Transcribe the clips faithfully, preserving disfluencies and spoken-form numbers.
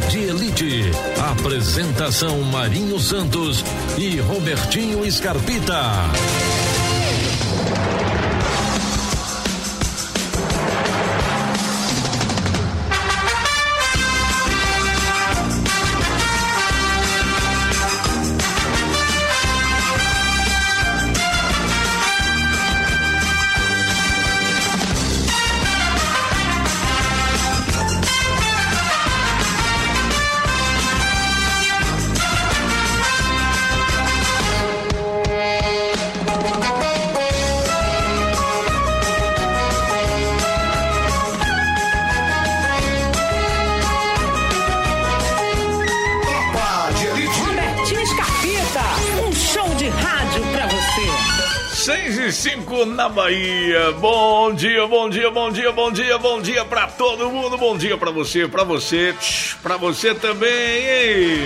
de Elite. Apresentação Marinho Santos e Robertinho Scarpita. Cinco na Bahia. Bom dia, bom dia, bom dia, bom dia, bom dia pra todo mundo. Bom dia pra você, pra você, pra você também, hein?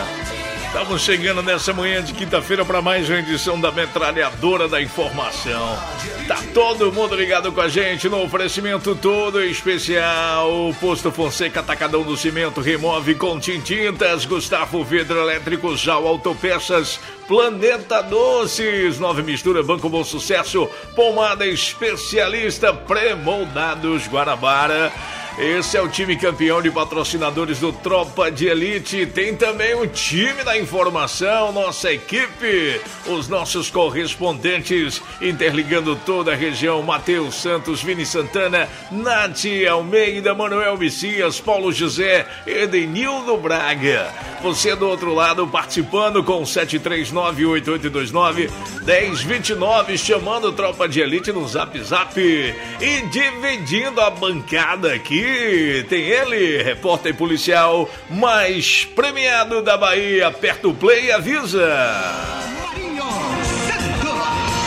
Estamos chegando nessa manhã de quinta-feira para mais uma edição da Metralhadora da Informação. Tá todo mundo ligado com a gente no oferecimento todo especial. Posto Fonseca, Atacadão do Cimento, remove com tintintas. Gustavo Vidro Elétrico, Jau Autopeças, Planeta Doces, Nova Mistura, Banco Bom Sucesso, Pomada Especialista, Pré-Moldados Guarabara. Esse é o time campeão de patrocinadores do Tropa de Elite. Tem também o time da informação, nossa equipe, os nossos correspondentes interligando toda a região: Matheus Santos, Vini Santana, Nath Almeida, Manuel Messias, Paulo José, Edenildo Braga. Você do outro lado participando com sete três nove, oito oito dois nove, um zero dois nove, chamando o Tropa de Elite no Zap Zap e dividindo a bancada aqui. Tem ele, repórter policial mais premiado da Bahia. Aperta o play e avisa. Marinho Santos.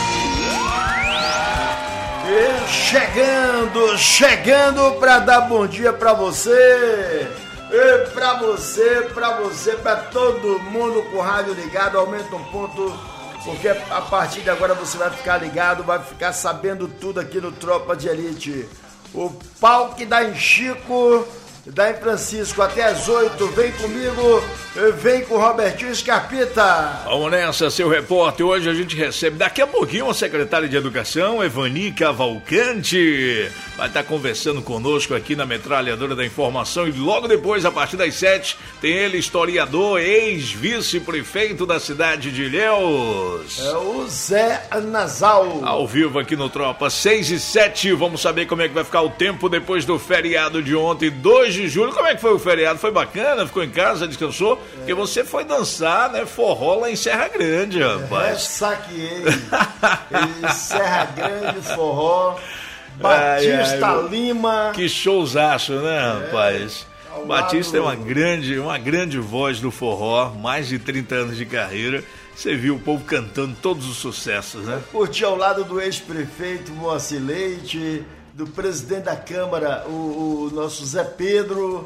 E chegando, chegando para dar bom dia para você. E pra você, pra você, pra todo mundo com o rádio ligado. Aumenta um ponto, porque a partir de agora você vai ficar ligado, vai ficar sabendo tudo aqui no Tropa de Elite. O pau que dá em Chico, dá em Francisco, até as oito. Vem comigo, vem com o Robertinho Scarpita. Vamos nessa, seu repórter. Hoje a gente recebe daqui a pouquinho a secretária de Educação, Evani Cavalcante. Vai estar conversando conosco aqui na Metralhadora da Informação. E logo depois, a partir das sete, tem ele, historiador, ex-vice-prefeito da cidade de Ilhéus. É o Zé Nasal. Ao vivo aqui no Tropa, seis e sete. Vamos saber como é que vai ficar o tempo depois do feriado de ontem, dois de julho. Como é que foi o feriado? Foi bacana? Ficou em casa, descansou? É. Porque você foi dançar, né? Forró lá em Serra Grande, rapaz. É, saqueei. Em Serra Grande, forró. Batista ai, ai, Lima. Que showzaço, né, é, rapaz? Batista lado... é uma grande, uma grande voz do forró, mais de trinta anos de carreira. Você viu o povo cantando todos os sucessos, né? Curti ao lado do ex-prefeito Moacir Leite, do presidente da Câmara, o, o nosso Zé Pedro,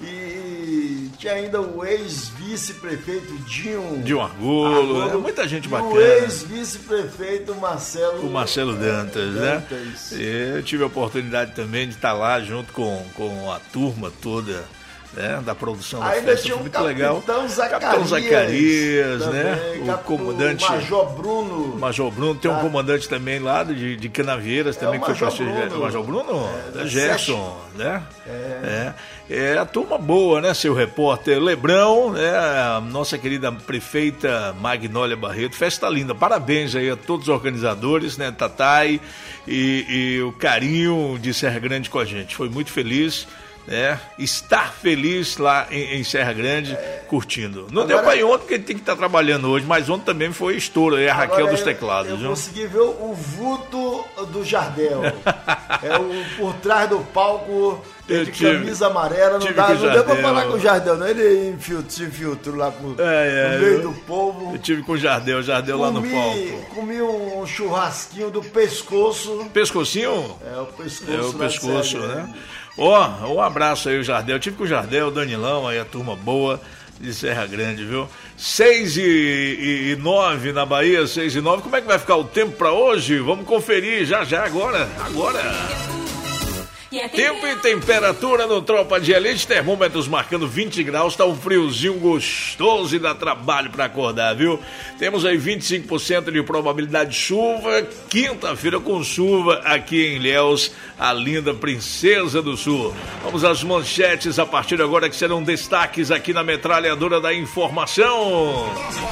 e tinha ainda o ex-vice-prefeito Dinho. Dinho Argolo, Argolo, muita gente bacana. O ex-vice-prefeito Marcelo... O Marcelo Dantas, Dantas. né? E eu tive a oportunidade também de estar lá junto com, com a turma toda, né, da produção da ainda festa. Tinha um muito Capitão legal. Zacarias, Capitão Zacarias, também, né? O comandante Major Bruno. Major Bruno, tem um ah. comandante também lá de, de Canavieiras, também é, que foi para o Major Bruno, é, Gerson, né? É. é. É a turma boa, né, seu repórter Lebrão, né? A nossa querida prefeita Magnólia Barreto. Festa linda, parabéns aí a todos os organizadores, né, Tatai e, e o carinho de Serra Grande com a gente. Foi muito feliz. É, estar feliz lá em, em Serra Grande, é, curtindo. Não agora, deu pra ir ontem, porque tem que estar tá trabalhando hoje, mas ontem também foi estouro, aí a Raquel dos teclados. Eu, eu viu? consegui ver o vulto do Jardel. É o por trás do palco, ele de tive, camisa amarela, não, dá, não deu pra falar com o Jardel, não. Ele se infiltrou lá pro, é, é, no meio eu, do povo. Eu tive com o Jardel, o Jardel comi, lá no palco. Comi um churrasquinho do pescoço. Pescocinho? É, o pescoço. É o pescoço, né? Ó, oh, um abraço aí, o Jardel. Eu tive com o Jardel, o Danilão, aí a turma boa de Serra Grande, viu? seis e nove na Bahia, seis e nove. Como é que vai ficar o tempo pra hoje? Vamos conferir já, já, agora, agora. Tempo e temperatura no Tropa de Elite, termômetros marcando vinte graus, tá um friozinho gostoso e dá trabalho para acordar, viu? Temos aí vinte e cinco por cento de probabilidade de chuva, quinta-feira com chuva aqui em Ilhéus, a linda Princesa do Sul. Vamos às manchetes a partir de agora que serão destaques aqui na Metralhadora da Informação.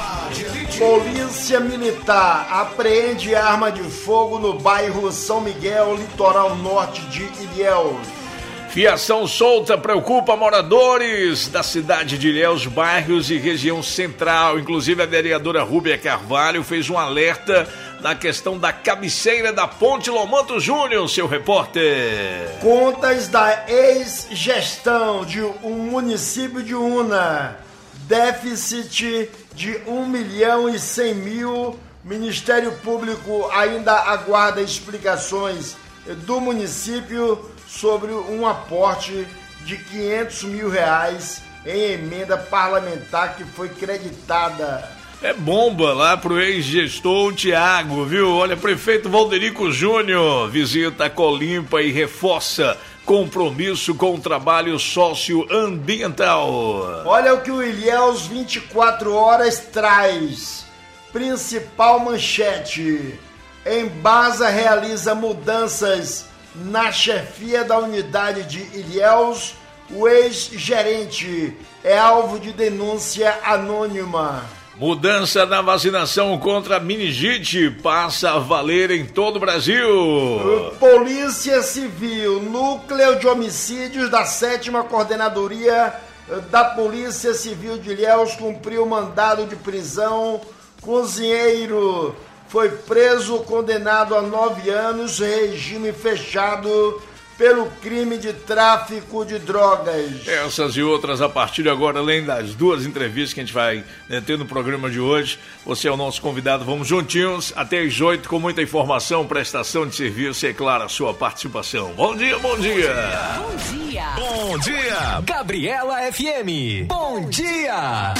Polícia Militar apreende arma de fogo no bairro São Miguel, litoral norte de Ilhéus. Fiação solta preocupa moradores da cidade de Ilhéus, bairros e região central. Inclusive a vereadora Rúbia Carvalho fez um alerta na questão da cabeceira da Ponte Lomanto Júnior, seu repórter. Contas da ex-gestão de um município de Una. Déficit de um milhão e cem mil. Ministério Público ainda aguarda explicações do município sobre um aporte de quinhentos mil reais em emenda parlamentar que foi creditada. É bomba lá pro ex-gestor Tiago, viu? Olha, prefeito Valderico Júnior visita a Colimpa e reforça compromisso com o trabalho socioambiental. Olha o que o Ilhéus vinte e quatro horas traz. Principal manchete. Embasa realiza mudanças na chefia da unidade de Ilhéus. O ex-gerente é alvo de denúncia anônima. Mudança na vacinação contra a meningite passa a valer em todo o Brasil. Polícia Civil, núcleo de homicídios da sétima Coordenadoria da Polícia Civil de Ilhéus cumpriu mandado de prisão. Cozinheiro foi preso, condenado a nove anos, regime fechado pelo crime de tráfico de drogas. Essas e outras a partir de agora, além das duas entrevistas que a gente vai né, ter no programa de hoje. Você é o nosso convidado, vamos juntinhos até às oito com muita informação, prestação de serviço e, é claro, a sua participação. Bom dia, bom dia! Bom dia! Bom dia! Gabriela F M, bom dia!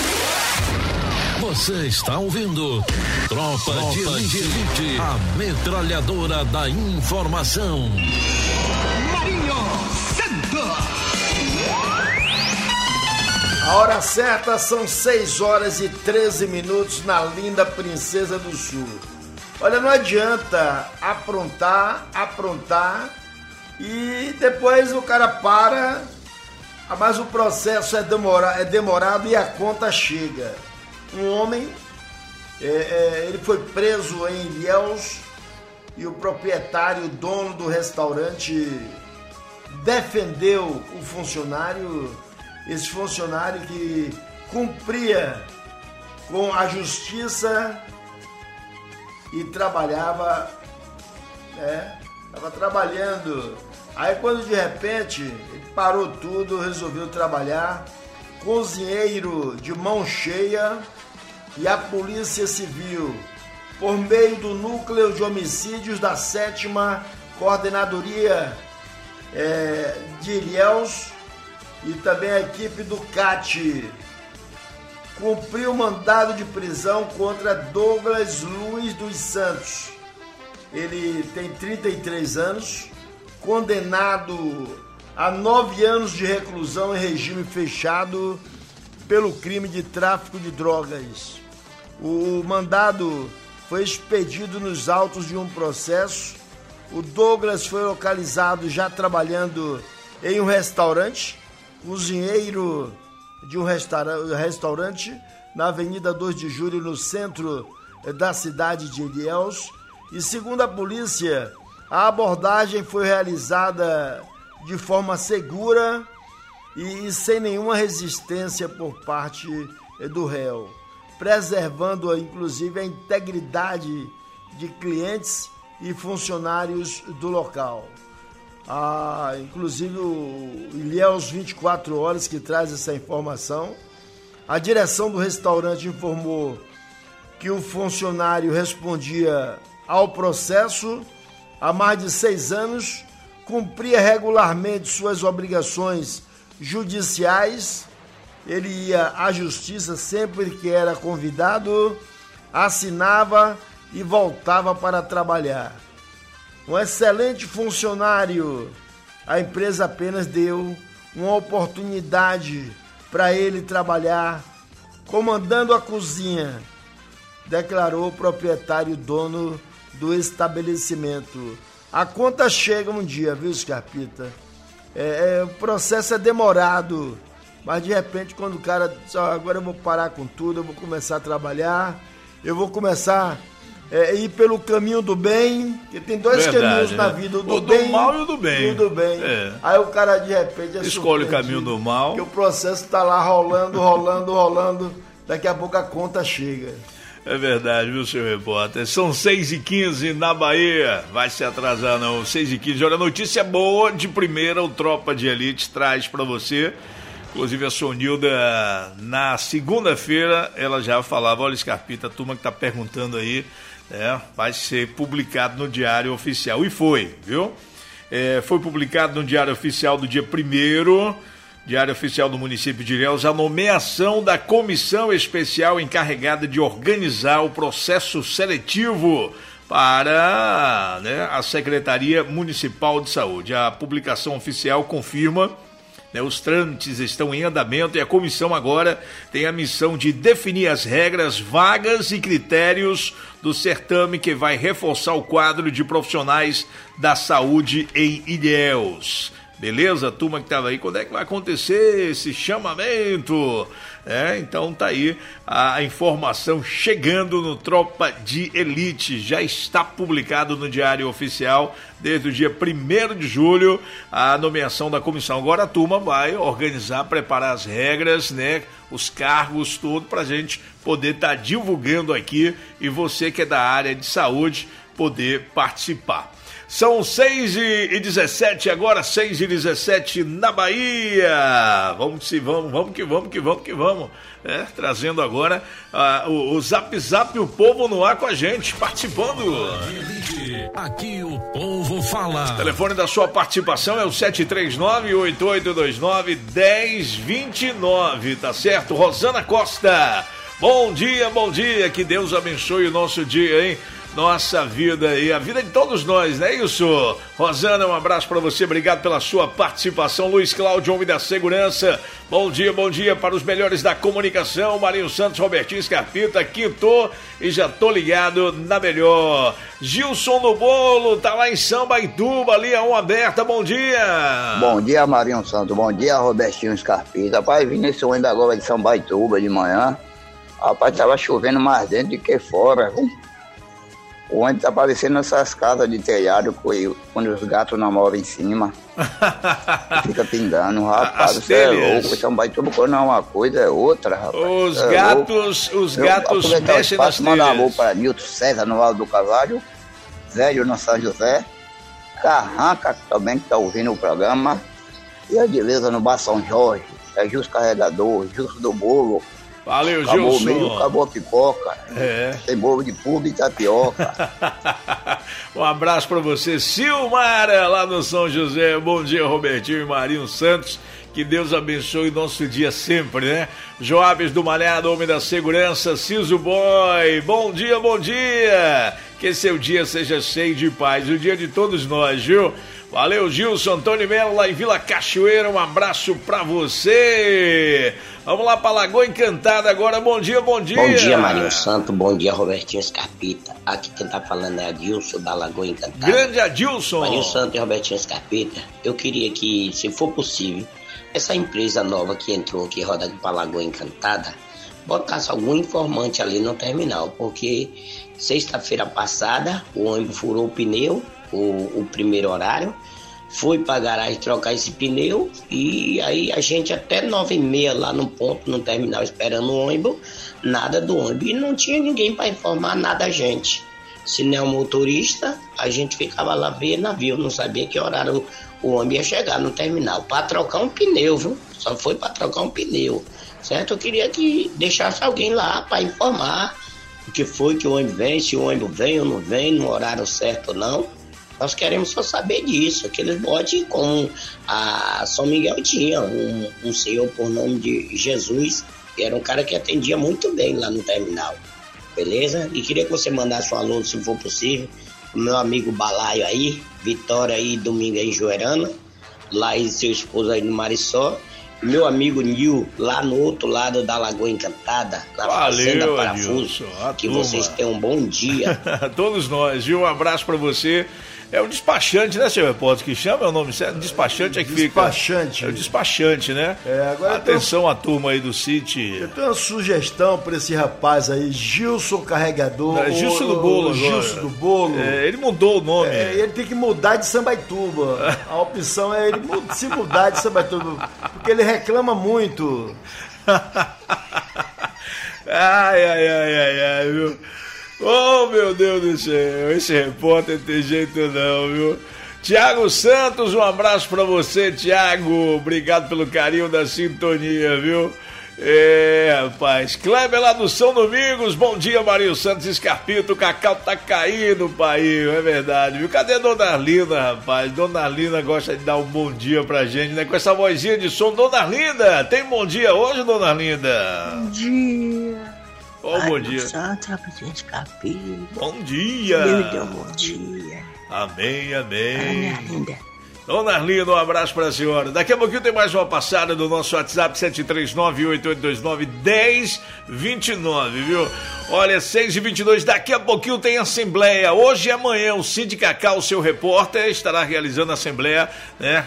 Você está ouvindo Tropa, Tropa de Elite, a metralhadora da informação. Marinho Santos. A hora certa são seis horas e treze minutos na linda Princesa do Sul. Olha, não adianta aprontar, aprontar e depois o cara para, mas o processo é, demora, é demorado e a conta chega. Um homem, é, é, ele foi preso em Ilhéus e o proprietário, dono do restaurante, defendeu o funcionário, esse funcionário que cumpria com a justiça e trabalhava, né, estava trabalhando. Aí quando de repente ele parou tudo, resolveu trabalhar, cozinheiro de mão cheia, e a Polícia Civil, por meio do Núcleo de Homicídios da sétima Coordenadoria é, de Ilhéus e também a equipe do C A T, cumpriu mandado de prisão contra Douglas Luiz dos Santos. Ele tem trinta e três anos, condenado a nove anos de reclusão em regime fechado pelo crime de tráfico de drogas. O mandado foi expedido nos autos de um processo. O Douglas foi localizado já trabalhando em um restaurante, cozinheiro de um restaura- restaurante na Avenida dois de Julho, no centro da cidade de Ilhéus. E segundo a polícia, a abordagem foi realizada de forma segura e sem nenhuma resistência por parte do réu, preservando inclusive a integridade de clientes e funcionários do local. Ah, inclusive o Ilhéus vinte e quatro horas que traz essa informação. A direção do restaurante informou que o funcionário respondia ao processo há mais de seis anos, cumpria regularmente suas obrigações judiciais, ele ia à justiça sempre que era convidado, assinava e voltava para trabalhar. Um excelente funcionário, A empresa apenas deu uma oportunidade para ele trabalhar comandando a cozinha, declarou o proprietário dono do estabelecimento. A conta chega um dia, viu, Scarpita? É, é, o processo é demorado, mas de repente quando o cara diz, ó, agora eu vou parar com tudo, eu vou começar a trabalhar, eu vou começar a é, ir pelo caminho do bem, que tem dois Verdade, caminhos né? na vida, o do, o bem do mal e o do bem. E o do bem. É. Aí o cara de repente é escolhe o caminho do mal. Que o processo tá lá rolando, rolando, rolando, daqui a pouco a conta chega. É verdade, viu, seu repórter? São seis e quinze na Bahia. Vai se atrasar, não. seis e quinze. Olha, notícia boa de primeira, o Tropa de Elite traz pra você. Inclusive a Sonilda, na segunda-feira, ela já falava, olha, Scarpita, a turma que tá perguntando aí, é, vai ser publicado no Diário Oficial. E foi, viu? É, foi publicado no Diário Oficial do dia primeiro, Diário Oficial do município de Ilhéus, a nomeação da comissão especial encarregada de organizar o processo seletivo para, né, a Secretaria Municipal de Saúde. A publicação oficial confirma, né, os trâmites estão em andamento e a comissão agora tem a missão de definir as regras, vagas e critérios do certame que vai reforçar o quadro de profissionais da saúde em Ilhéus. Beleza, turma que estava aí, quando é que vai acontecer esse chamamento? É, então tá aí a informação chegando no Tropa de Elite, já está publicado no Diário Oficial desde o dia primeiro de julho a nomeação da comissão. Agora a turma vai organizar, preparar as regras, né, os cargos, tudo pra gente poder estar tá divulgando aqui e você que é da área de saúde poder participar. São seis e dezessete agora, seis e dezessete na Bahia. Vamos se vamos, vamos que vamos, que vamos, que vamos. É, trazendo agora uh, o, o Zap Zap, o povo no ar com a gente, participando. Aqui o povo fala. O telefone da sua participação é o sete três nove, oito oito dois nove, um zero dois nove, tá certo? Rosana Costa, bom dia, bom dia, que Deus abençoe o nosso dia, hein? Nossa vida e a vida de todos nós, não é isso? Rosana, um abraço para você, obrigado pela sua participação. Luiz Cláudio, homem da segurança, bom dia, bom dia para os melhores da comunicação. Marinho Santos, Robertinho Scarpita, quinto e já tô ligado na melhor. Gilson no bolo, tá lá em Sambaituba, ali a um aberta, bom dia. Bom dia, Marinho Santos, bom dia, Robertinho Scarpita. Rapaz, vim nesse ônibus agora de Sambaituba de manhã, rapaz, tava chovendo mais dentro do que fora, viu? O ônibus tá parecendo essas casas de telhado quando os gatos namoram em cima. Fica pingando, rapaz. Você é louco. Então vai tudo quando é uma coisa, é outra, rapaz. Os é gatos, louco. Os gatos eu, mexem nas telhas. Manda um alô para Nilton César no Alto do Cavalho, Velho no São José, Carranca também que tá ouvindo o programa, e a Dileza no Bar São Jorge, é Justo Carregador, Justo do Bolo. Valeu, acabou Gilson. Acabou o meio, acabou a pipoca. É. Tem bolo de pulga e tapioca. Um abraço pra você, Silmara, lá no São José. Bom dia, Robertinho e Marinho Santos. Que Deus abençoe o nosso dia sempre, né? Joabes do Malhado, homem da segurança, Ciso Boy. Bom dia, bom dia. Que seu dia seja cheio de paz. O dia de todos nós, viu? Valeu, Gilson, Antônio Melo, lá em Vila Cachoeira, um abraço pra você. Vamos lá pra Lagoa Encantada agora, bom dia, bom dia. Bom dia, Marinho Santo, bom dia, Robertinho Scarpita. Aqui quem tá falando é Adilson, da Lagoa Encantada. Grande Adilson. Marinho Santo e Robertinho Scarpita, eu queria que, se for possível, essa empresa nova que entrou aqui, roda aqui pra Lagoa Encantada, botasse algum informante ali no terminal, porque sexta-feira passada o ônibus furou o pneu, O, o primeiro horário, fui pra garagem trocar esse pneu e aí a gente até nove e meia lá no ponto, no terminal, esperando o ônibus, nada do ônibus, e não tinha ninguém para informar nada a gente. Se não é o motorista, a gente ficava lá vendo navio, não sabia que horário o ônibus ia chegar no terminal, para trocar um pneu, viu? Só foi para trocar um pneu, certo? Eu queria que deixasse alguém lá para informar o que foi que o ônibus vem, se o ônibus vem ou não vem, no horário certo ou não. Nós queremos só saber disso, aqueles botes como a São Miguel tinha, um, um senhor por nome de Jesus, que era um cara que atendia muito bem lá no terminal, beleza? E queria que você mandasse um alô, se for possível, o meu amigo Balaio aí, Vitória aí, domingo aí em Joerana, Laís e seu esposo aí no Marissó. Meu amigo Nil, lá no outro lado da Lagoa Encantada, na Valeu, Fazenda Parafuso. Adilson, Que turma. vocês tenham um bom dia. Todos nós, viu? Um abraço pra você. É o despachante, né, seu repórter, que chama? É o nome certo? Despachante é que Despachante. fica. É o despachante, né? É, agora Atenção à turma aí do City. Eu tenho uma sugestão pra esse rapaz aí, Gilson Carregador. É, Gilson ou- do Bolo ou agora. Gilson do Bolo. É, ele mudou o nome. É, ele tem que mudar de Sambaituba. A opção é ele mu- se mudar de Sambaituba, porque ele reclama muito. Ai, ai, ai, ai, ai, viu? Oh, meu Deus do céu, esse repórter tem jeito não, viu? Tiago Santos, um abraço pra você, Tiago. Obrigado pelo carinho da sintonia, viu? É, rapaz. Kleber lá do São Domingos, bom dia, Marinho Santos Escarpito. O Cacau tá caindo, pai, é verdade, viu? Cadê a Dona Arlinda, rapaz? Dona Arlinda gosta de dar um bom dia pra gente, né? Com essa vozinha de som. Dona Arlinda, tem bom dia hoje, Dona Arlinda? Bom dia. Ó, oh, bom dia. Santos, Presidente Capim. Bom dia. Deus deu um bom dia. Amém, amém. Minha linda. Dona Arlinda, um abraço pra senhora. Daqui a pouquinho tem mais uma passada do nosso WhatsApp sete três nove, oito oito dois nove, um zero dois nove, viu? Olha, seis e vinte e dois, daqui a pouquinho tem assembleia. Hoje e amanhã o Cid Cacau, o seu repórter, estará realizando a assembleia, né?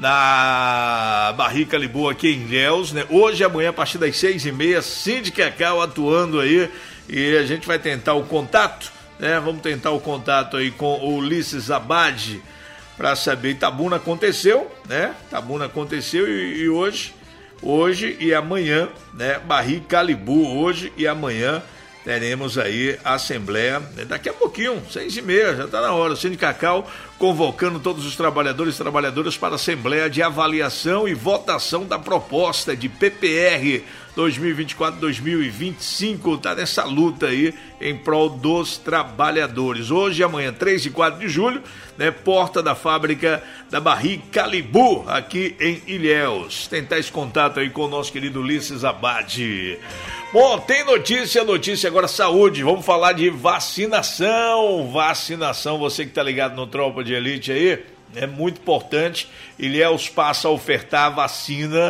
Na Barrica Liboa aqui em Ilhéus, né? Hoje e amanhã a partir das seis e meia, Cid Cacau atuando aí e a gente vai tentar o contato, né? Vamos tentar o contato aí com o Ulisses Abad para saber. Itabuna aconteceu, né? Itabuna aconteceu e, e hoje, hoje e amanhã, né? Barrica Liboa, hoje e amanhã teremos aí a assembleia, né? Daqui a pouquinho, seis e meia, já está na hora. O Cid Cacau convocando todos os trabalhadores e trabalhadoras para a assembleia de avaliação e votação da proposta de P P R dois mil e vinte e quatro, dois mil e vinte e cinco, tá nessa luta aí em prol dos trabalhadores. Hoje e amanhã, três e quatro de julho, né, porta da fábrica da Barrica Libu, aqui em Ilhéus. Tentar esse contato aí com o nosso querido Ulisses Abad. Bom, tem notícia, notícia agora, saúde. Vamos falar de vacinação. Vacinação, você que tá ligado no Tropa de Elite aí, é muito importante. Ilhéus passa a ofertar vacina.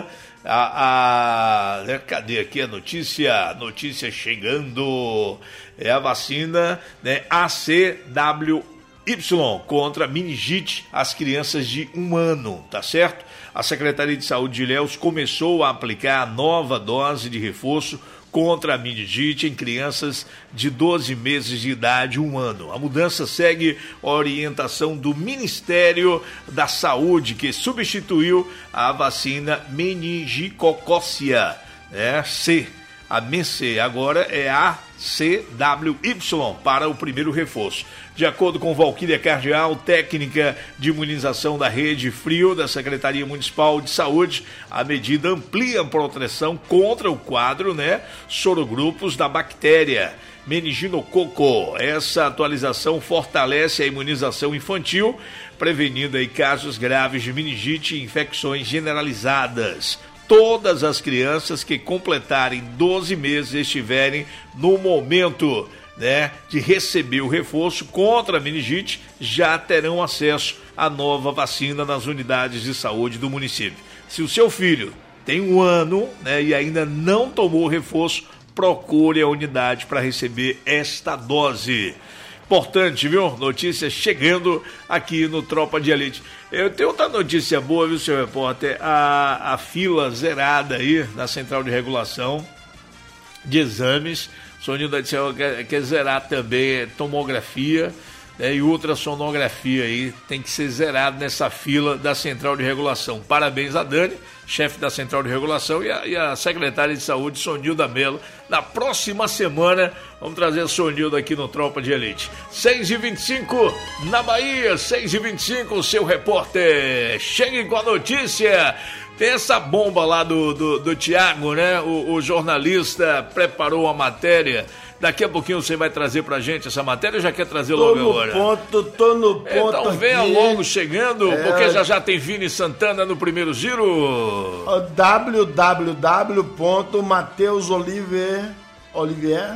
A, a, cadê aqui a notícia? Notícia chegando. É a vacina, né, A C W Y contra meningite às crianças de um ano, tá certo? A Secretaria de Saúde de Ilhéus começou a aplicar a nova dose de reforço contra a meningite em crianças de doze meses de idade, um ano. A mudança segue a orientação do Ministério da Saúde, que substituiu a vacina meningicocócia, né, C, a M C, agora é a C W Y para o primeiro reforço. De acordo com Valquíria Cardial, técnica de imunização da Rede Frio da Secretaria Municipal de Saúde, a medida amplia a proteção contra o quadro, né, sorogrupos da bactéria meninginococo. Essa atualização fortalece a imunização infantil, prevenindo aí casos graves de meningite e infecções generalizadas. Todas as crianças que completarem doze meses e estiverem no momento, né, de receber o reforço contra a meningite já terão acesso à nova vacina nas unidades de saúde do município. Se o seu filho tem um ano, né, e ainda não tomou o reforço, procure a unidade para receber esta dose. Importante, viu? Notícia chegando aqui no Tropa de Elite. Eu tenho outra notícia boa, viu, seu repórter? A, a fila zerada aí na Central de Regulação de Exames. Soninho da Edicel quer, quer zerar também tomografia, né, e ultrassonografia aí. Tem que ser zerado nessa fila da Central de Regulação. Parabéns a Dani, chefe da Central de Regulação, e a, e a secretária de Saúde, Sonilda Mello. Na próxima semana, vamos trazer a Sonilda aqui no Tropa de Elite. seis e vinte e cinco na Bahia, seis e vinte e cinco, o seu repórter. Chegue com a notícia. Tem essa bomba lá do, do, do Tiago, né? O, o jornalista preparou a matéria. Daqui a pouquinho você vai trazer pra gente essa matéria ou já quer trazer logo Tô agora? no ponto, tô no ponto. Então venha aqui. logo chegando, É. porque já já tem Vini Santana no primeiro giro. w w w ponto mateus olivier olivier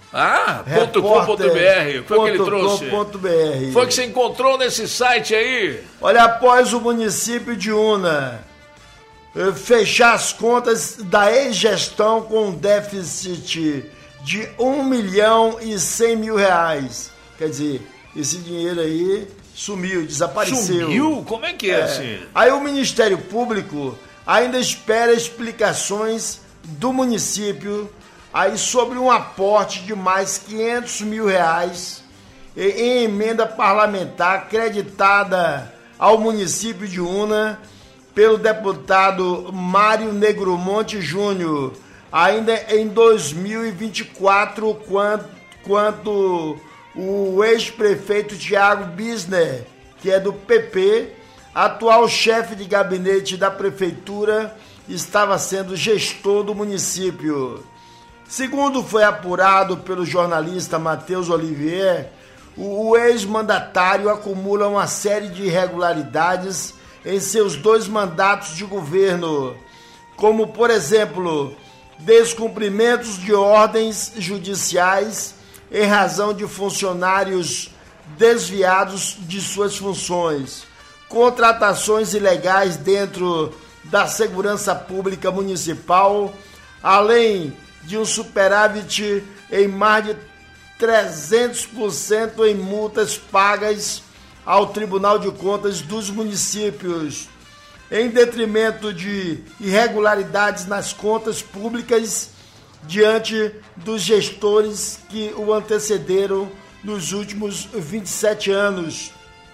Ah, ponto com ponto br, foi o que ele trouxe. .com.br. Foi que você encontrou nesse site aí? Olha, após o município de Una fechar as contas da ex-gestão com um déficit de um milhão e cem mil reais. Quer dizer, esse dinheiro aí sumiu, desapareceu. Sumiu? Como é que é, é assim? Aí o Ministério Público ainda espera explicações do município aí sobre um aporte de mais quinhentos mil reais em emenda parlamentar acreditada ao município de Una pelo deputado Mário Negromonte Júnior, ainda em dois mil e vinte e quatro, quando, quando o ex-prefeito Tiago Bisner, que é do P P, atual chefe de gabinete da prefeitura, estava sendo gestor do município. Segundo foi apurado pelo jornalista Matheus Olivier, o ex-mandatário acumula uma série de irregularidades em seus dois mandatos de governo, como, por exemplo, descumprimentos de ordens judiciais em razão de funcionários desviados de suas funções, contratações ilegais dentro da segurança pública municipal, além de um superávit em mais de trezentos por cento em multas pagas ao Tribunal de Contas dos municípios, em detrimento de irregularidades nas contas públicas diante dos gestores que o antecederam nos últimos vinte e sete anos.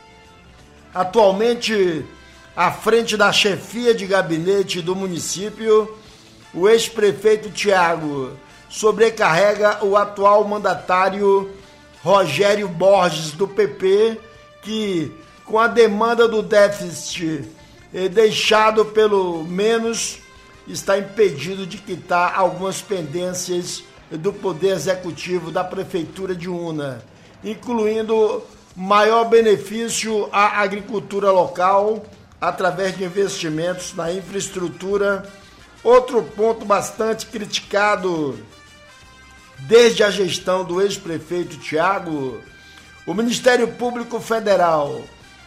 Atualmente, à frente da chefia de gabinete do município, o ex-prefeito Tiago sobrecarrega o atual mandatário Rogério Borges, do P P, que, com a demanda do déficit deixado pelo menos, está impedido de quitar algumas pendências do Poder Executivo da Prefeitura de Una, incluindo maior benefício à agricultura local através de investimentos na infraestrutura. Outro ponto bastante criticado desde a gestão do ex-prefeito Tiago, o Ministério Público Federal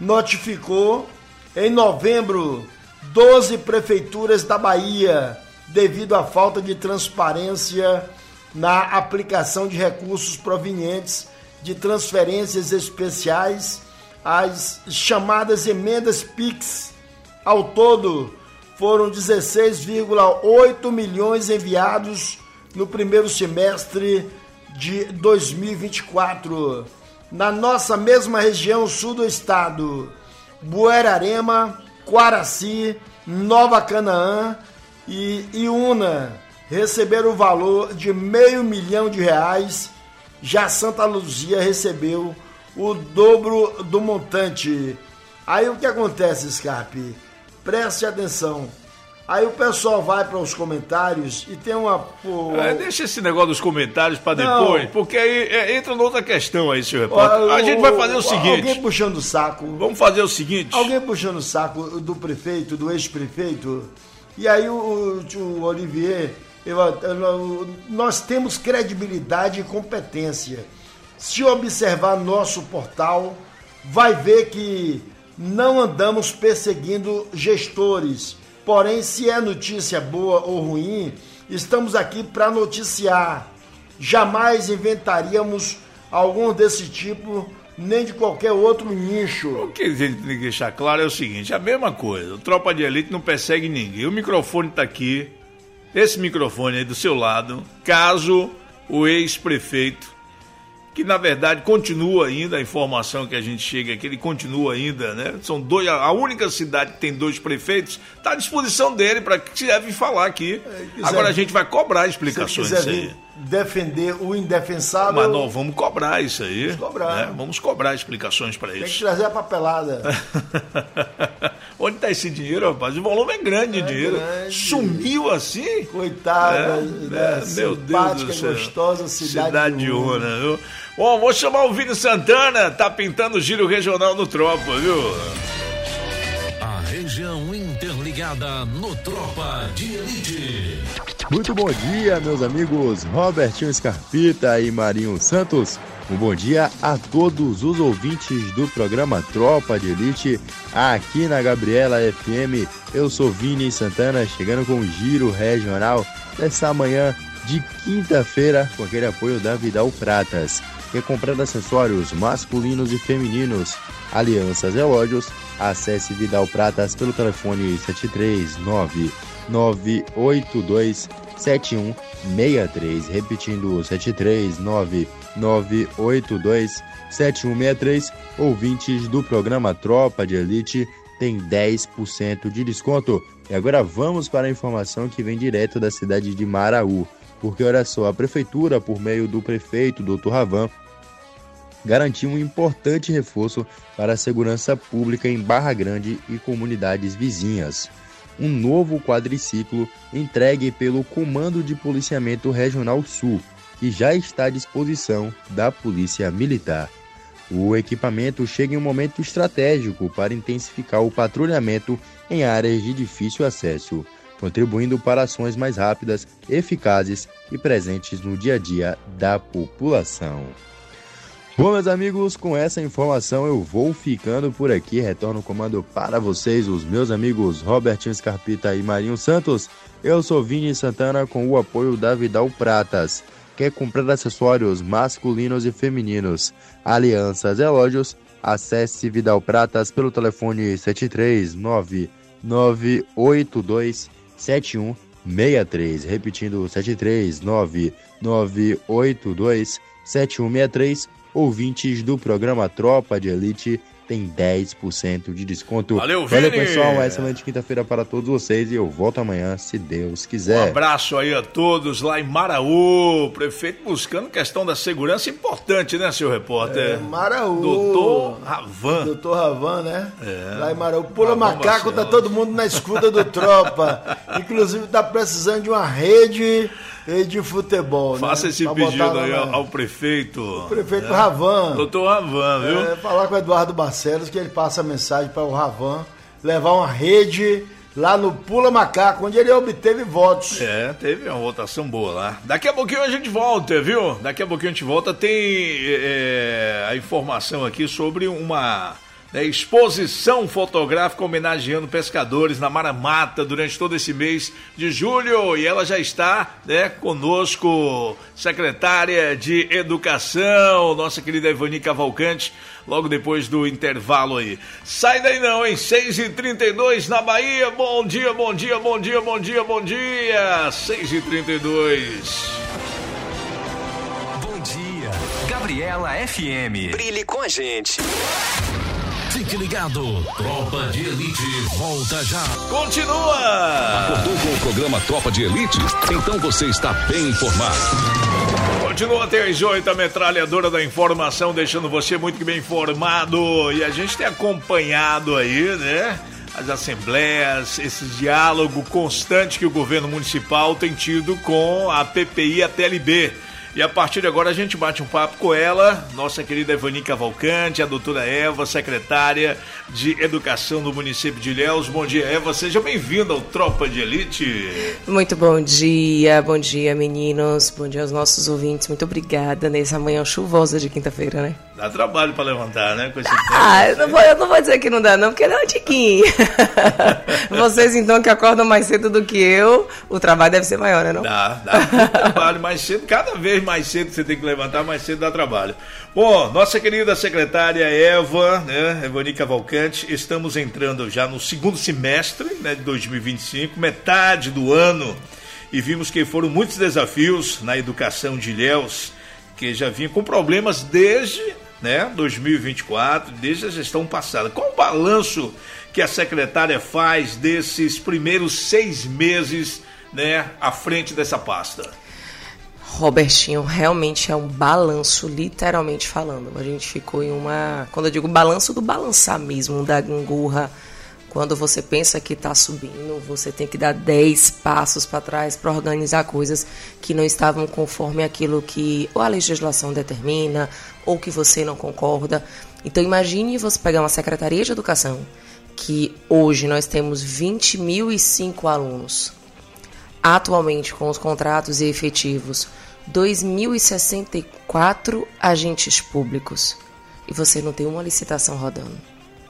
notificou em novembro doze prefeituras da Bahia devido à falta de transparência na aplicação de recursos provenientes de transferências especiais, as chamadas emendas Pix. Ao todo, foram dezesseis vírgula oito milhões enviados no primeiro semestre de dois mil e vinte e quatro. Na nossa mesma região sul do estado, Buerarema, Quaraci, Nova Canaã e Iuna receberam o valor de meio milhão de reais. Já Santa Luzia recebeu o dobro do montante. Aí o que acontece, Scarpe? Preste atenção. Aí o pessoal vai para os comentários e tem uma... Pô... É, deixa esse negócio dos comentários para depois, porque aí é, entra noutra questão aí, senhor repórter. A gente vai fazer o seguinte... Alguém puxando o saco... Vamos fazer o seguinte... Alguém puxando o saco do prefeito, do ex-prefeito, e aí o, o Olivier... Eu, eu, nós temos credibilidade e competência. Se observar nosso portal, vai ver que não andamos perseguindo gestores. Porém, se é notícia boa ou ruim, estamos aqui para noticiar. Jamais inventaríamos algum desse tipo, nem de qualquer outro nicho. O que a gente tem que deixar claro é o seguinte, a mesma coisa, o Tropa de Elite não persegue ninguém. O microfone está aqui, esse microfone aí do seu lado, caso o ex-prefeito, que na verdade continua ainda, a informação que a gente chega aqui, ele continua ainda, né? São dois, a única cidade que tem dois prefeitos, está à disposição dele para que se deve falar aqui. É, agora a gente vai cobrar explicações. Se quiser aí defender o indefensável... Mas nós vamos cobrar isso aí. Vamos cobrar. Né? Vamos cobrar explicações para isso. Tem que trazer a papelada. Onde está esse dinheiro, rapaz? O volume é grande de é dinheiro. Grande. Sumiu assim? Coitada é, da é, meu Deus do céu. Gostosa cidade, cidade de Una, viu? Bom, vou chamar o Vini Santana, tá pintando o giro regional no Tropa, viu? A região interligada no Tropa de Elite. Muito bom dia, meus amigos Robertinho Scarpita e Marinho Santos. Um bom dia a todos os ouvintes do programa Tropa de Elite, aqui na Gabriela F M. Eu sou Vini Santana, chegando com o Giro Regional dessa manhã de quinta-feira, com aquele apoio da Vidal Pratas. Quer comprar acessórios masculinos e femininos, alianças e relógios? Acesse Vidal Pratas pelo telefone sete três nove nove oito dois sete um seis três, repetindo sete três nove nove oito dois sete um seis três. Ouvintes do programa Tropa de Elite tem dez por cento de desconto. E agora vamos para a informação que vem direto da cidade de Maraú, porque olha só, a prefeitura, por meio do prefeito doutor Ravan, garantiu um importante reforço para a segurança pública em Barra Grande e comunidades vizinhas. Um novo quadriciclo entregue pelo Comando de Policiamento Regional Sul, que já está à disposição da Polícia Militar. O equipamento chega em um momento estratégico para intensificar o patrulhamento em áreas de difícil acesso, contribuindo para ações mais rápidas, eficazes e presentes no dia a dia da população. Bom, meus amigos, com essa informação eu vou ficando por aqui. Retorno o comando para vocês, os meus amigos Robertinho Scarpita e Marinho Santos. Eu sou Vini Santana, com o apoio da Vidal Pratas. Quer comprar acessórios masculinos e femininos, alianças e relógios? Acesse Vidal Pratas pelo telefone sete três nove nove oito dois sete um seis três, repetindo sete três nove nove oito dois sete um seis três. Ouvintes do programa Tropa de Elite tem dez por cento de desconto. Valeu, Vini! Valeu, pessoal, uma excelente quinta-feira para todos vocês e eu volto amanhã, se Deus quiser. Um abraço aí a todos lá em Maraú, prefeito buscando questão da segurança importante, né, senhor repórter? É, Maraú. Doutor Ravan. Doutor Ravan, né? É. Lá em Maraú. Pula Ravan macaco, Barcelos. Tá todo mundo na escuta do Tropa. Inclusive tá precisando de uma rede de futebol. Faça né? esse Pra pedido aí na... ao, ao prefeito. O prefeito né? Ravan. Doutor Ravan, viu? É, falar com o Eduardo Barcelos que ele passa a mensagem para o Ravan levar uma rede lá no Pula Macaco, onde ele obteve votos. É, teve uma votação boa lá. Daqui a pouquinho a gente volta, viu? Daqui a pouquinho a gente volta. Tem é, a informação aqui sobre uma... É, exposição fotográfica homenageando pescadores na Mara Mata durante todo esse mês de julho, e ela já está, né, conosco, secretária de Educação, nossa querida Evani Cavalcante, logo depois do intervalo aí. Sai daí não, hein? seis e trinta e dois na Bahia, bom dia, bom dia, bom dia, bom dia, bom dia, seis e trinta e dois. Bom dia, Gabriela F M. Brilhe com a gente. Fique ligado, Tropa de Elite volta já. Continua! Acordou com o programa Tropa de Elite? Então você está bem informado. Continua até às oito, a metralhadora da informação, deixando você muito bem informado. E a gente tem acompanhado aí, né, as assembleias, esse diálogo constante que o governo municipal tem tido com a P P I, a T L B. E a partir de agora a gente bate um papo com ela, nossa querida Evani Cavalcante, a doutora Eva, secretária de Educação do município de Ilhéus. Bom dia, Eva, seja bem-vinda ao Tropa de Elite. Muito bom dia, bom dia, meninos, bom dia aos nossos ouvintes, muito obrigada nessa manhã chuvosa de quinta-feira, né? Dá trabalho para levantar, né? Com esse ah, eu não, vou, eu não vou dizer que não dá não, porque ele é um tiquinho. Vocês então que acordam mais cedo do que eu, o trabalho deve ser maior, né? Não? Dá, dá trabalho mais cedo, cada vez mais cedo você tem que levantar, mais cedo dá trabalho. Bom, nossa querida secretária Eva, né, Evani Cavalcante, estamos entrando já no segundo semestre, né, de dois mil e vinte e cinco, metade do ano, e vimos que foram muitos desafios na educação de Ilhéus, que já vinha com problemas desde, né, dois mil e vinte e quatro, desde a gestão passada. Qual o balanço que a secretária faz desses primeiros seis meses, né, à frente dessa pasta? Robertinho, realmente é um balanço, literalmente falando. A gente ficou em uma... Quando eu digo balanço, do balançar mesmo, da gangorra. Quando você pensa que está subindo, você tem que dar dez passos para trás para organizar coisas que não estavam conforme aquilo que ou a legislação determina, ou que você não concorda. Então imagine você pegar uma Secretaria de Educação, que hoje nós temos vinte mil e cinco alunos. atualmente com os contratos e efetivos dois mil e sessenta e quatro agentes públicos e você não tem uma licitação rodando.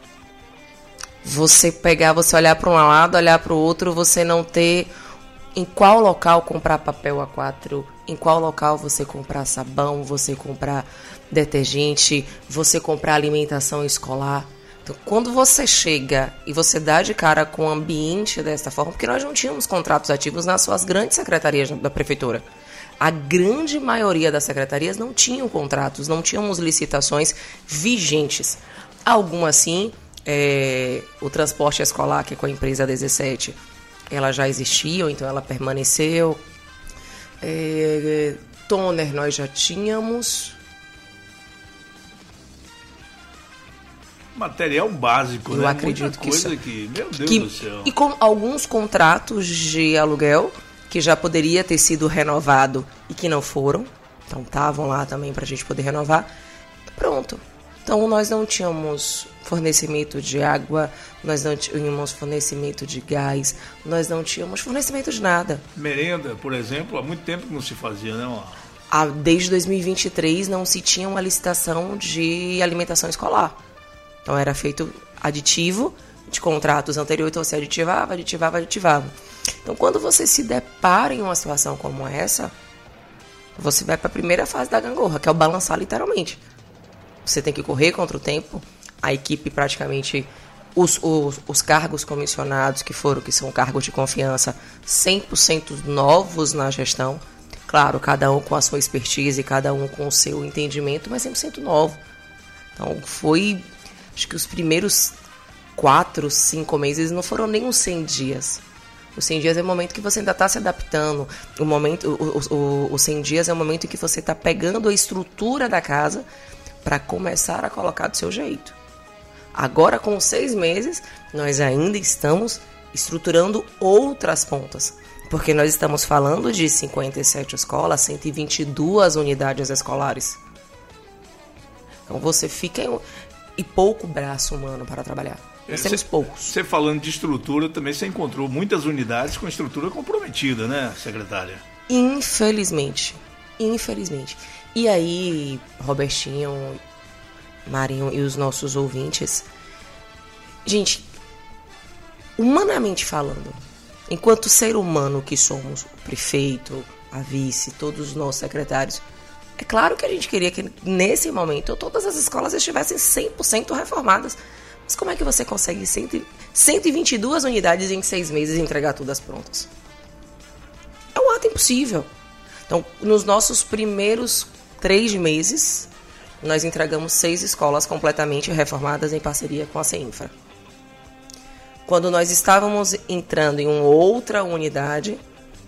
Você pegar, você olhar para um lado, olhar para o outro, você não ter em qual local comprar papel A quatro, em qual local você comprar sabão, você comprar detergente, você comprar alimentação escolar. Então, quando você chega e você dá de cara com o ambiente dessa forma, porque nós não tínhamos contratos ativos nas suas grandes secretarias da prefeitura. A grande maioria das secretarias não tinham contratos, não tínhamos licitações vigentes. Algumas sim, é, o transporte escolar, que é com a empresa dezessete, ela já existia, então ela permaneceu. É, toner nós já tínhamos. Material básico, Eu né? acredito Muita que coisa isso. que, meu Deus Que, do céu. e com alguns contratos de aluguel que já poderia ter sido renovado e que não foram. Então estavam lá também para a gente poder renovar. Pronto. Então nós não tínhamos fornecimento de água, nós não tínhamos fornecimento de gás, nós não tínhamos fornecimento de nada. Merenda, por exemplo, há muito tempo que não se fazia, né? Ah, desde dois mil e vinte e três não se tinha uma licitação de alimentação escolar. Então era feito aditivo de contratos anteriores, então você aditivava, aditivava, aditivava. Então quando você se depara em uma situação como essa, você vai para a primeira fase da gangorra, que é o balançar literalmente. Você tem que correr contra o tempo, a equipe praticamente, os, os, os cargos comissionados que foram, que são cargos de confiança, cem por cento novos na gestão. Claro, cada um com a sua expertise, cada um com o seu entendimento, mas cem por cento novo. Então foi... Acho que os primeiros quatro, cinco meses não foram nem uns cem dias. Os cem dias é o momento que você ainda está se adaptando. O momento, o, o, os cem dias é o momento em que você está pegando a estrutura da casa para começar a colocar do seu jeito. Agora, com seis meses, nós ainda estamos estruturando outras pontas. Porque nós estamos falando de cinquenta e sete escolas, cento e vinte e duas unidades escolares. Então você fica... Em, e pouco braço humano para trabalhar. Nós temos poucos. Você falando de estrutura, também você encontrou muitas unidades com estrutura comprometida, né, secretária? Infelizmente. Infelizmente. E aí, Robertinho, Marinho e os nossos ouvintes, gente, humanamente falando, enquanto ser humano que somos, o prefeito, a vice, todos os nossos secretários, é claro que a gente queria que, nesse momento, todas as escolas estivessem cem por cento reformadas. Mas como é que você consegue cento e vinte e duas unidades em seis meses e entregar todas prontas? É um ato impossível. Então, nos nossos primeiros três meses, nós entregamos seis escolas completamente reformadas em parceria com a CEINFRA. Quando nós estávamos entrando em uma outra unidade,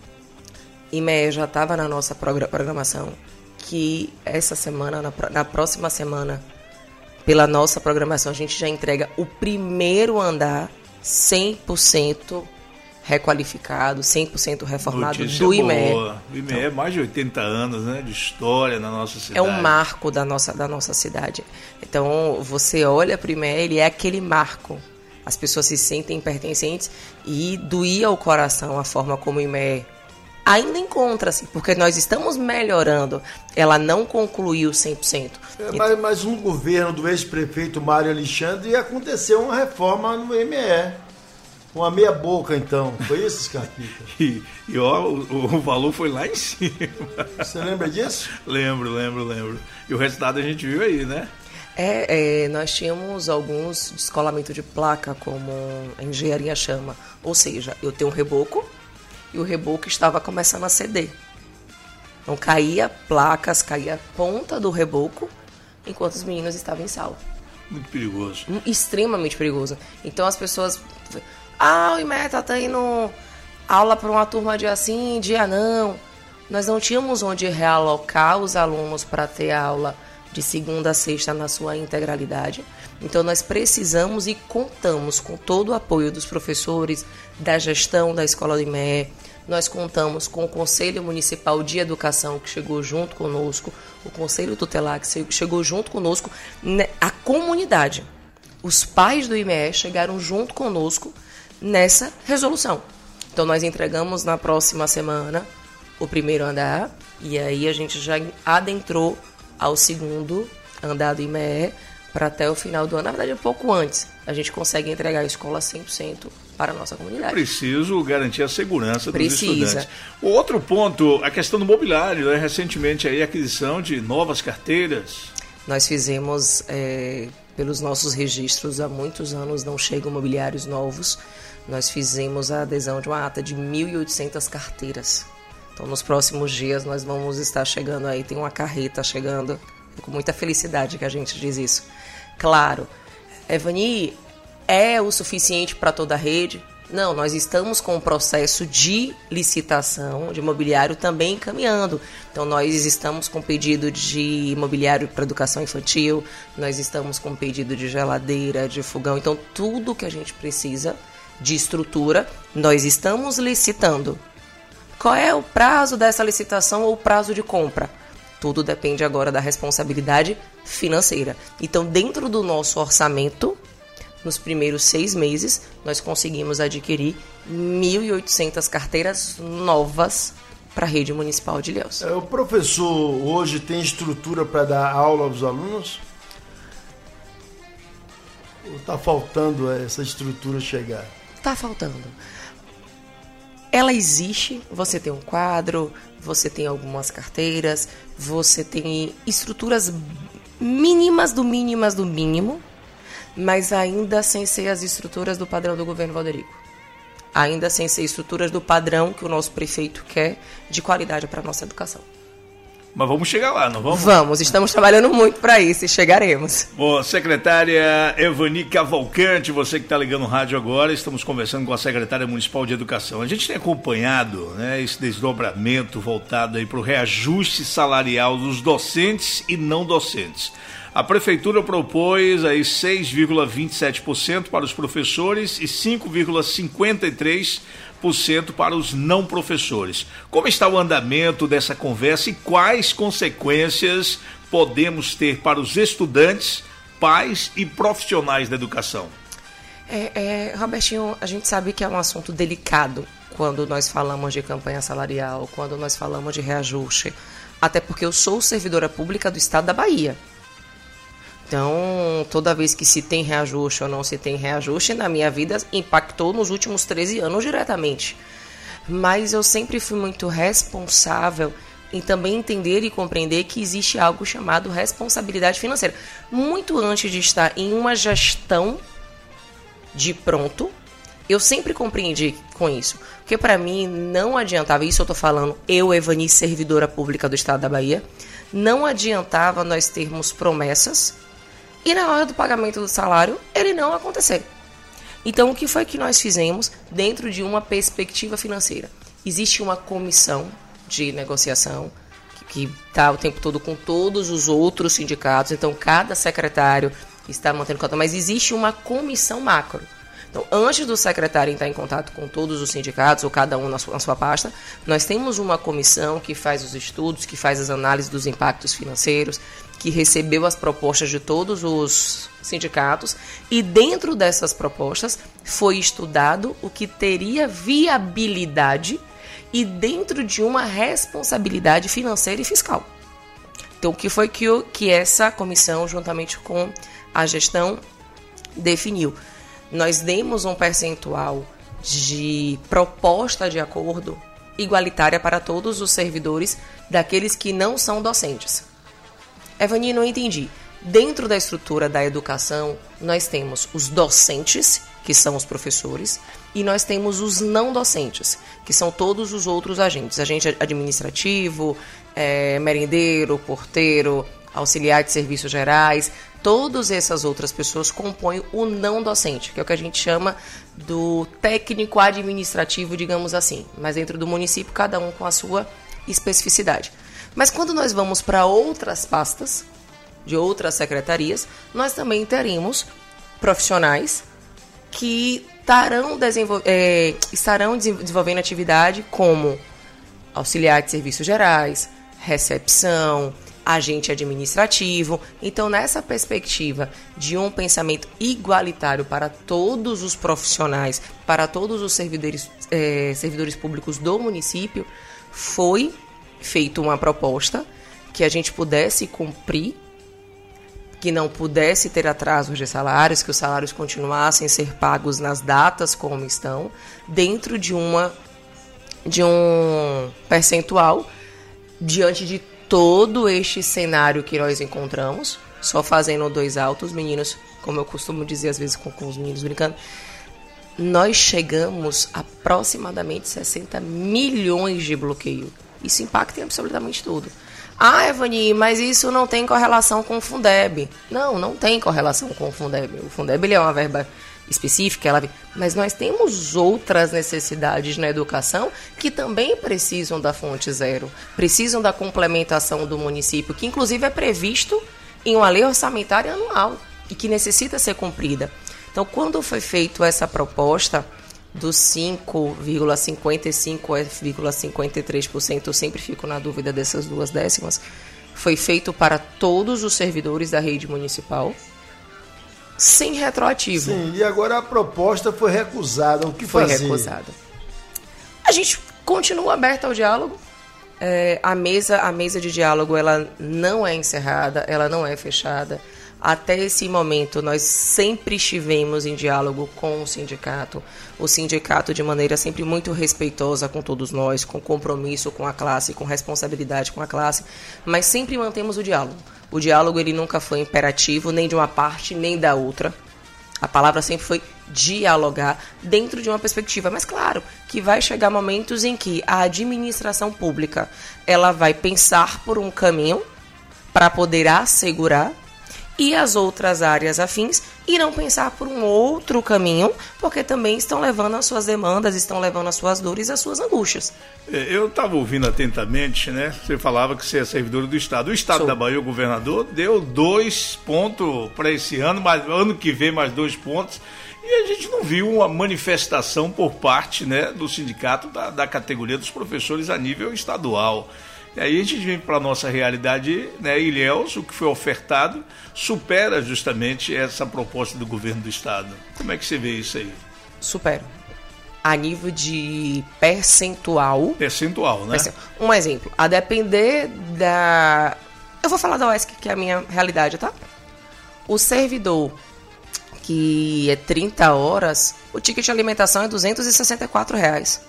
I M E já estava na nossa programação, que essa semana, na, na próxima semana, pela nossa programação, a gente já entrega o primeiro andar cem por cento requalificado, cem por cento reformado Notícia do I M E. Boa. O I M E é então, mais de oitenta anos, né, de história na nossa cidade. É um marco da nossa, da nossa cidade. Então, você olha para o I M E, ele é aquele marco. As pessoas se sentem pertencentes e doía o coração a forma como o I M E ainda encontra-se, porque nós estamos melhorando. Ela não concluiu cem por cento. É, mas, mas no governo do ex-prefeito Mário Alexandre aconteceu uma reforma no I M E. Uma meia boca, então. Foi isso, Scarpita? e e ó, o, o valor foi lá em cima. Você lembra disso? Lembro, lembro, lembro. E o resultado a gente viu aí, né? É, é, nós tínhamos alguns descolamento de placa, como a engenharia chama. Ou seja, eu tenho um reboco e o reboco estava começando a ceder. Então caía placas, caía a ponta do reboco, enquanto os meninos estavam em sala. Muito perigoso. Extremamente perigoso. Então as pessoas... Ah, o I M E tá tendo aula para uma turma dia sim, dia não. Nós não tínhamos onde realocar os alunos para ter aula de segunda a sexta na sua integralidade. Então nós precisamos e contamos com todo o apoio dos professores, da gestão da escola do I M E. Nós contamos com o Conselho Municipal de Educação, que chegou junto conosco, o Conselho Tutelar, que chegou junto conosco, a comunidade. Os pais do I M E chegaram junto conosco nessa resolução. Então nós entregamos na próxima semana o primeiro andar e aí a gente já adentrou ao segundo andar do I M E para até o final do ano. Na verdade, um pouco antes, a gente consegue entregar a escola cem por cento para a nossa comunidade. Preciso garantir a segurança Precisa. dos estudantes. O outro ponto, a questão do mobiliário, né? Recentemente aí a aquisição de novas carteiras. Nós fizemos, é, pelos nossos registros, há muitos anos não chegam mobiliários novos. Nós fizemos a adesão de uma ata de mil e oitocentas carteiras. Então, nos próximos dias, nós vamos estar chegando aí, tem uma carreta chegando. É com muita felicidade que a gente diz isso. Claro, Evani, é o suficiente para toda a rede? Não, nós estamos com o processo de licitação de mobiliário também caminhando. Então, nós estamos com pedido de mobiliário para educação infantil, nós estamos com pedido de geladeira, de fogão. Então, tudo que a gente precisa de estrutura, nós estamos licitando. Qual é o prazo dessa licitação ou o prazo de compra? Tudo depende agora da responsabilidade financeira. Então, dentro do nosso orçamento, nos primeiros seis meses, nós conseguimos adquirir mil e oitocentas carteiras novas para a rede municipal de Ilhéus. O professor hoje tem estrutura para dar aula aos alunos? Ou está faltando essa estrutura chegar? Está faltando. Ela existe, você tem um quadro, você tem algumas carteiras, você tem estruturas mínimas do mínimas do mínimo, mas ainda sem ser as estruturas do padrão do governo Valderico. Ainda sem ser estruturas do padrão que o nosso prefeito quer de qualidade para a nossa educação. Mas vamos chegar lá, não vamos? Vamos, estamos trabalhando muito para isso e chegaremos. Bom, secretária Evani Cavalcante, você que está ligando o rádio agora, estamos conversando com a secretária municipal de educação. A gente tem acompanhado, né, esse desdobramento voltado aí para o reajuste salarial dos docentes e não docentes. A prefeitura propôs aí seis vírgula vinte e sete por cento para os professores e cinco vírgula cinquenta e três por cento para os não professores. Como está o andamento dessa conversa e quais consequências podemos ter para os estudantes, pais e profissionais da educação? É, é, Robertinho, a gente sabe que é um assunto delicado quando nós falamos de campanha salarial, quando nós falamos de reajuste, até porque eu sou servidora pública do estado da Bahia. Então, toda vez que se tem reajuste ou não se tem reajuste, na minha vida impactou nos últimos treze anos diretamente. Mas eu sempre fui muito responsável em também entender e compreender que existe algo chamado responsabilidade financeira. Muito antes de estar em uma gestão de pronto, eu sempre compreendi com isso. Porque para mim não adiantava, isso eu estou falando, eu, Evani, servidora pública do estado da Bahia, não adiantava nós termos promessas e na hora do pagamento do salário, ele não acontecer. Então, o que foi que nós fizemos dentro de uma perspectiva financeira? Existe uma comissão de negociação que está o tempo todo com todos os outros sindicatos. Então, cada secretário está mantendo conta, mas existe uma comissão macro. Então, antes do secretário entrar em contato com todos os sindicatos, ou cada um na sua, na sua pasta, nós temos uma comissão que faz os estudos, que faz as análises dos impactos financeiros, que recebeu as propostas de todos os sindicatos, e dentro dessas propostas foi estudado o que teria viabilidade e dentro de uma responsabilidade financeira e fiscal. Então, o que foi que, o, que essa comissão, juntamente com a gestão, definiu? Nós demos um percentual de proposta de acordo igualitária para todos os servidores daqueles que não são docentes. Evani, não entendi. Dentro da estrutura da educação, nós temos os docentes, que são os professores, e nós temos os não docentes, que são todos os outros agentes. Agente administrativo, é, merendeiro, porteiro, auxiliar de serviços gerais. Todas essas outras pessoas compõem o não docente, que é o que a gente chama do técnico administrativo, digamos assim. Mas dentro do município, cada um com a sua especificidade. Mas quando nós vamos para outras pastas, de outras secretarias, nós também teremos profissionais que tarão desenvol- é, estarão desenvolvendo atividade como auxiliar de serviços gerais, recepção, agente administrativo. Então, nessa perspectiva de um pensamento igualitário para todos os profissionais, para todos os servidores, eh, servidores públicos do município, foi feita uma proposta que a gente pudesse cumprir, que não pudesse ter atrasos de salários, que os salários continuassem a ser pagos nas datas como estão, dentro de, uma, de um percentual, diante de todo este cenário que nós encontramos, só fazendo dois altos, meninos, como eu costumo dizer às vezes com, com os meninos brincando, nós chegamos a aproximadamente sessenta milhões de bloqueio. Isso impacta em absolutamente tudo. Ah, Evani, mas isso não tem correlação com o Fundeb. Não, não tem correlação com o Fundeb. O Fundeb ele é uma verba específica, ela... mas nós temos outras necessidades na educação que também precisam da fonte zero, precisam da complementação do município, que inclusive é previsto em uma lei orçamentária anual e que necessita ser cumprida. Então, quando foi feita essa proposta dos cinco vírgula cinquenta e cinco vírgula cinquenta e três por cento, eu sempre fico na dúvida dessas duas décimas, foi feito para todos os servidores da rede municipal, sem retroativo. Sim, e agora a proposta foi recusada. O que foi fazer? Foi recusada. A gente continua aberto ao diálogo. É, a, mesa, a mesa de diálogo ela não é encerrada, ela não é fechada. Até esse momento, nós sempre estivemos em diálogo com o sindicato. O sindicato, de maneira sempre muito respeitosa com todos nós, com compromisso com a classe, com responsabilidade com a classe, mas sempre mantemos o diálogo. O diálogo ele nunca foi imperativo, nem de uma parte, nem da outra. A palavra sempre foi dialogar dentro de uma perspectiva. Mas, claro, que vai chegar momentos em que a administração pública ela vai pensar por um caminho para poder assegurar e as outras áreas afins irão pensar por um outro caminho, porque também estão levando as suas demandas, estão levando as suas dores e as suas angústias. Eu estava ouvindo atentamente, né? Você falava que você é servidor do Estado. O Estado Sou. da Bahia, o governador, deu dois pontos para esse ano, mas ano que vem mais dois pontos. E a gente não viu uma manifestação por parte, né, do sindicato da, da categoria dos professores a nível estadual. E aí a gente vem para a nossa realidade, né, Ilhéus, o que foi ofertado supera justamente essa proposta do governo do Estado. Como é que você vê isso aí? Supera. A nível de percentual... Percentual, né? Um exemplo, a depender da... Eu vou falar da U E S C, que é a minha realidade, tá? O servidor, que é trinta horas, o ticket de alimentação é duzentos e sessenta e quatro reais.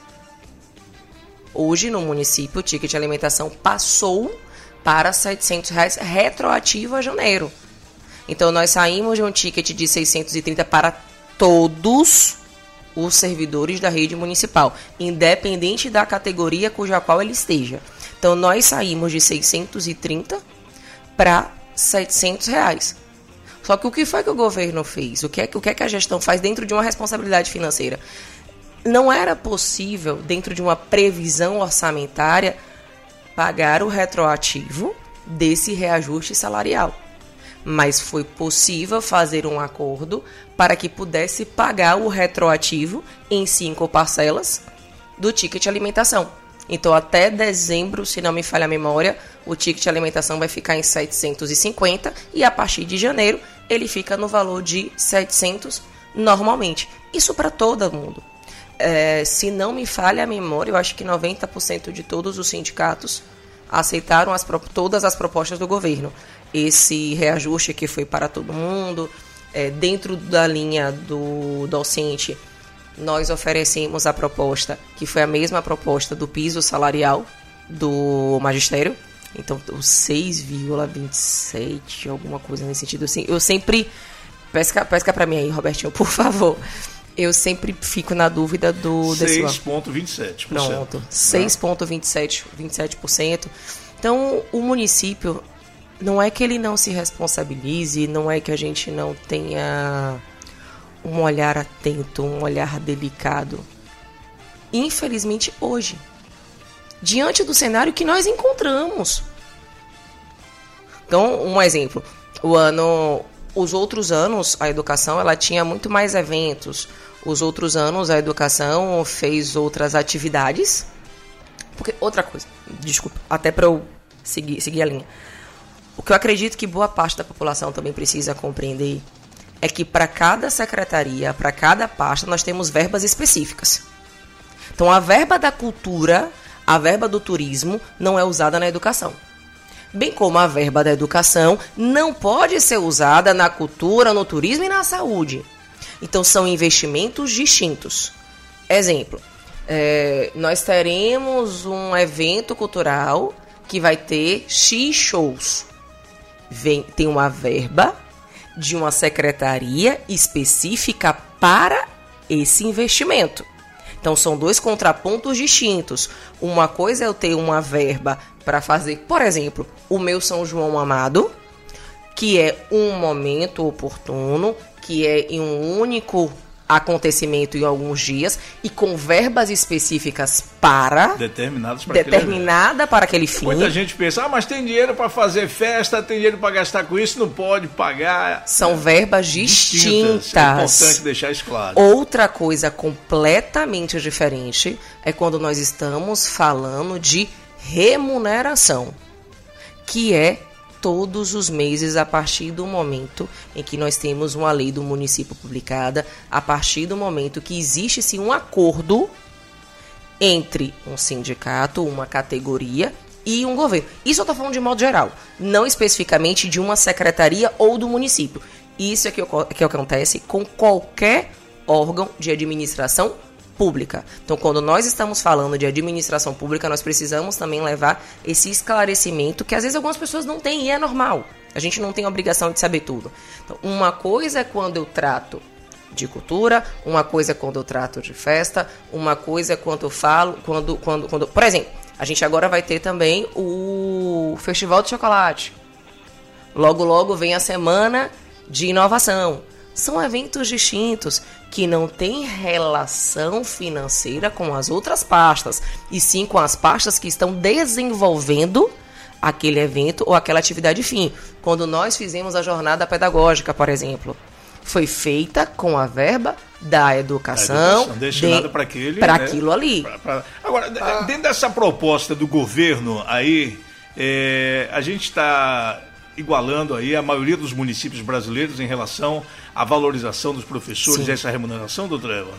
Hoje, no município, o ticket de alimentação passou para setecentos reais retroativo a janeiro. Então, nós saímos de um ticket de seiscentos e trinta para todos os servidores da rede municipal, independente da categoria cuja qual ele esteja. Então, nós saímos de seiscentos e trinta para setecentos reais. Só que o que foi que o governo fez? O que é, o que é que a gestão faz dentro de uma responsabilidade financeira? Não era possível, dentro de uma previsão orçamentária, pagar o retroativo desse reajuste salarial. Mas foi possível fazer um acordo para que pudesse pagar o retroativo em cinco parcelas do ticket de alimentação. Então, até dezembro, se não me falha a memória, o ticket de alimentação vai ficar em setecentos e cinquenta e a partir de janeiro ele fica no valor de setecentos normalmente. Isso para todo mundo. É, se não me falha a memória, eu acho que noventa por cento de todos os sindicatos aceitaram as, todas as propostas do governo. Esse reajuste que foi para todo mundo, é, dentro da linha do docente, nós oferecemos a proposta, que foi a mesma proposta do piso salarial do magistério. Então, o seis vírgula vinte e sete, alguma coisa nesse sentido. Assim, eu sempre... Pesca, pesca para mim aí, Robertinho, por favor. Eu sempre fico na dúvida do... seis vírgula vinte e sete por cento. Pronto, seis vírgula vinte e sete por cento. Então, o município, não é que ele não se responsabilize, não é que a gente não tenha um olhar atento, um olhar delicado. Infelizmente, hoje, diante do cenário que nós encontramos. Então, um exemplo, o ano... Os outros anos, a educação ela tinha muito mais eventos. Os outros anos, a educação fez outras atividades. Porque, outra coisa, desculpa, até para eu seguir, seguir a linha. O que eu acredito que boa parte da população também precisa compreender é que para cada secretaria, para cada pasta, nós temos verbas específicas. Então, a verba da cultura, a verba do turismo, não é usada na educação. Bem como a verba da educação não pode ser usada na cultura, no turismo e na saúde. Então, são investimentos distintos. Exemplo, é, nós teremos um evento cultural que vai ter X shows. Vem, tem uma verba de uma secretaria específica para esse investimento. Então, são dois contrapontos distintos. Uma coisa é eu ter uma verba para fazer, por exemplo, o meu São João Amado, que é um momento oportuno, que é em um único acontecimento em alguns dias e com verbas específicas para determinadas para determinada aquele para aquele fim. Muita gente pensa, ah, mas tem dinheiro para fazer festa, tem dinheiro para gastar com isso, não pode pagar. São verbas distintas. distintas. É importante deixar isso claro. Outra coisa completamente diferente é quando nós estamos falando de remuneração, que é todos os meses, a partir do momento em que nós temos uma lei do município publicada, a partir do momento que existe-se um acordo entre um sindicato, uma categoria e um governo. Isso eu estou falando de modo geral, não especificamente de uma secretaria ou do município. Isso é que, que acontece com qualquer órgão de administração pública. Então, quando nós estamos falando de administração pública, nós precisamos também levar esse esclarecimento que às vezes algumas pessoas não têm e é normal. A gente não tem a obrigação de saber tudo. Então, uma coisa é quando eu trato de cultura, uma coisa é quando eu trato de festa, uma coisa é quando eu falo, quando, quando, quando... Por exemplo, a gente agora vai ter também o Festival de Chocolate. Logo, logo vem a Semana de Inovação. São eventos distintos que não têm relação financeira com as outras pastas, e sim com as pastas que estão desenvolvendo aquele evento ou aquela atividade fim. Quando nós fizemos a jornada pedagógica, por exemplo, foi feita com a verba da educação, educação destinada para aquele, para né? aquilo ali. Pra, pra... Agora, ah. dentro dessa proposta do governo aí, é, a gente está igualando aí a maioria dos municípios brasileiros em relação à valorização dos professores e essa remuneração, doutora Eva?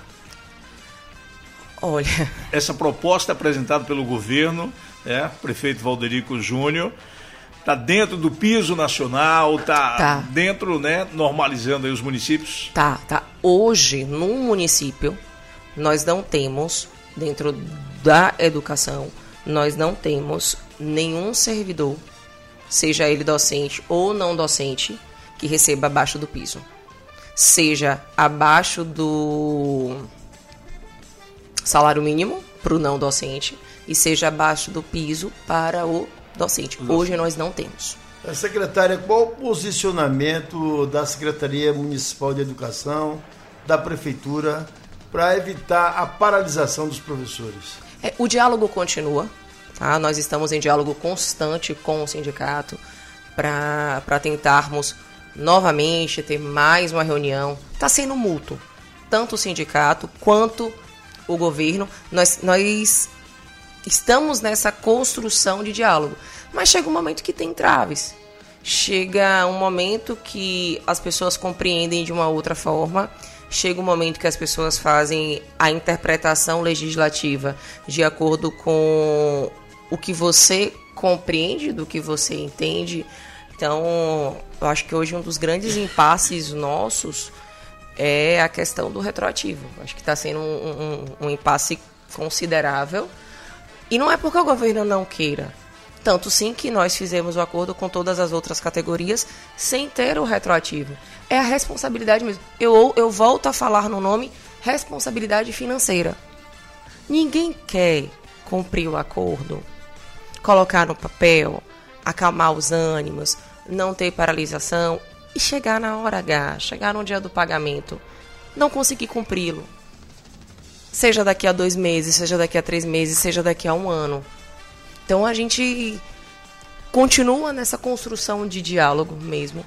Olha... Essa proposta apresentada pelo governo, né, prefeito Valderico Júnior, está dentro do piso nacional, está tá. dentro, né, normalizando aí os municípios? Tá, tá. Hoje, no município, nós não temos, dentro da educação, nós não temos nenhum servidor, seja ele docente ou não docente, que receba abaixo do piso. Seja abaixo do salário mínimo para o não docente e seja abaixo do piso para o docente. Hoje nós não temos. Secretária, qual o posicionamento da Secretaria Municipal de Educação, da Prefeitura, para evitar a paralisação dos professores? É, o diálogo continua. Tá? Nós estamos em diálogo constante com o sindicato para tentarmos novamente ter mais uma reunião. Está sendo mútuo, tanto o sindicato quanto o governo. Nós, nós estamos nessa construção de diálogo, mas chega um momento que tem traves. Chega um momento que as pessoas compreendem de uma outra forma. Chega um momento que as pessoas fazem a interpretação legislativa de acordo com o que você compreende, do que você entende. Então, eu acho que hoje um dos grandes impasses nossos é a questão do retroativo. Acho que está sendo um, um, um impasse considerável. E não é porque o governo não queira. Tanto sim que nós fizemos o acordo com todas as outras categorias sem ter o retroativo. É a responsabilidade mesmo. Eu, eu volto a falar no nome responsabilidade financeira. Ninguém quer cumprir o acordo, colocar no papel, acalmar os ânimos, não ter paralisação e chegar na hora H, chegar no dia do pagamento, não conseguir cumpri-lo. Seja daqui a dois meses, seja daqui a três meses, seja daqui a um ano. Então a gente continua nessa construção de diálogo mesmo.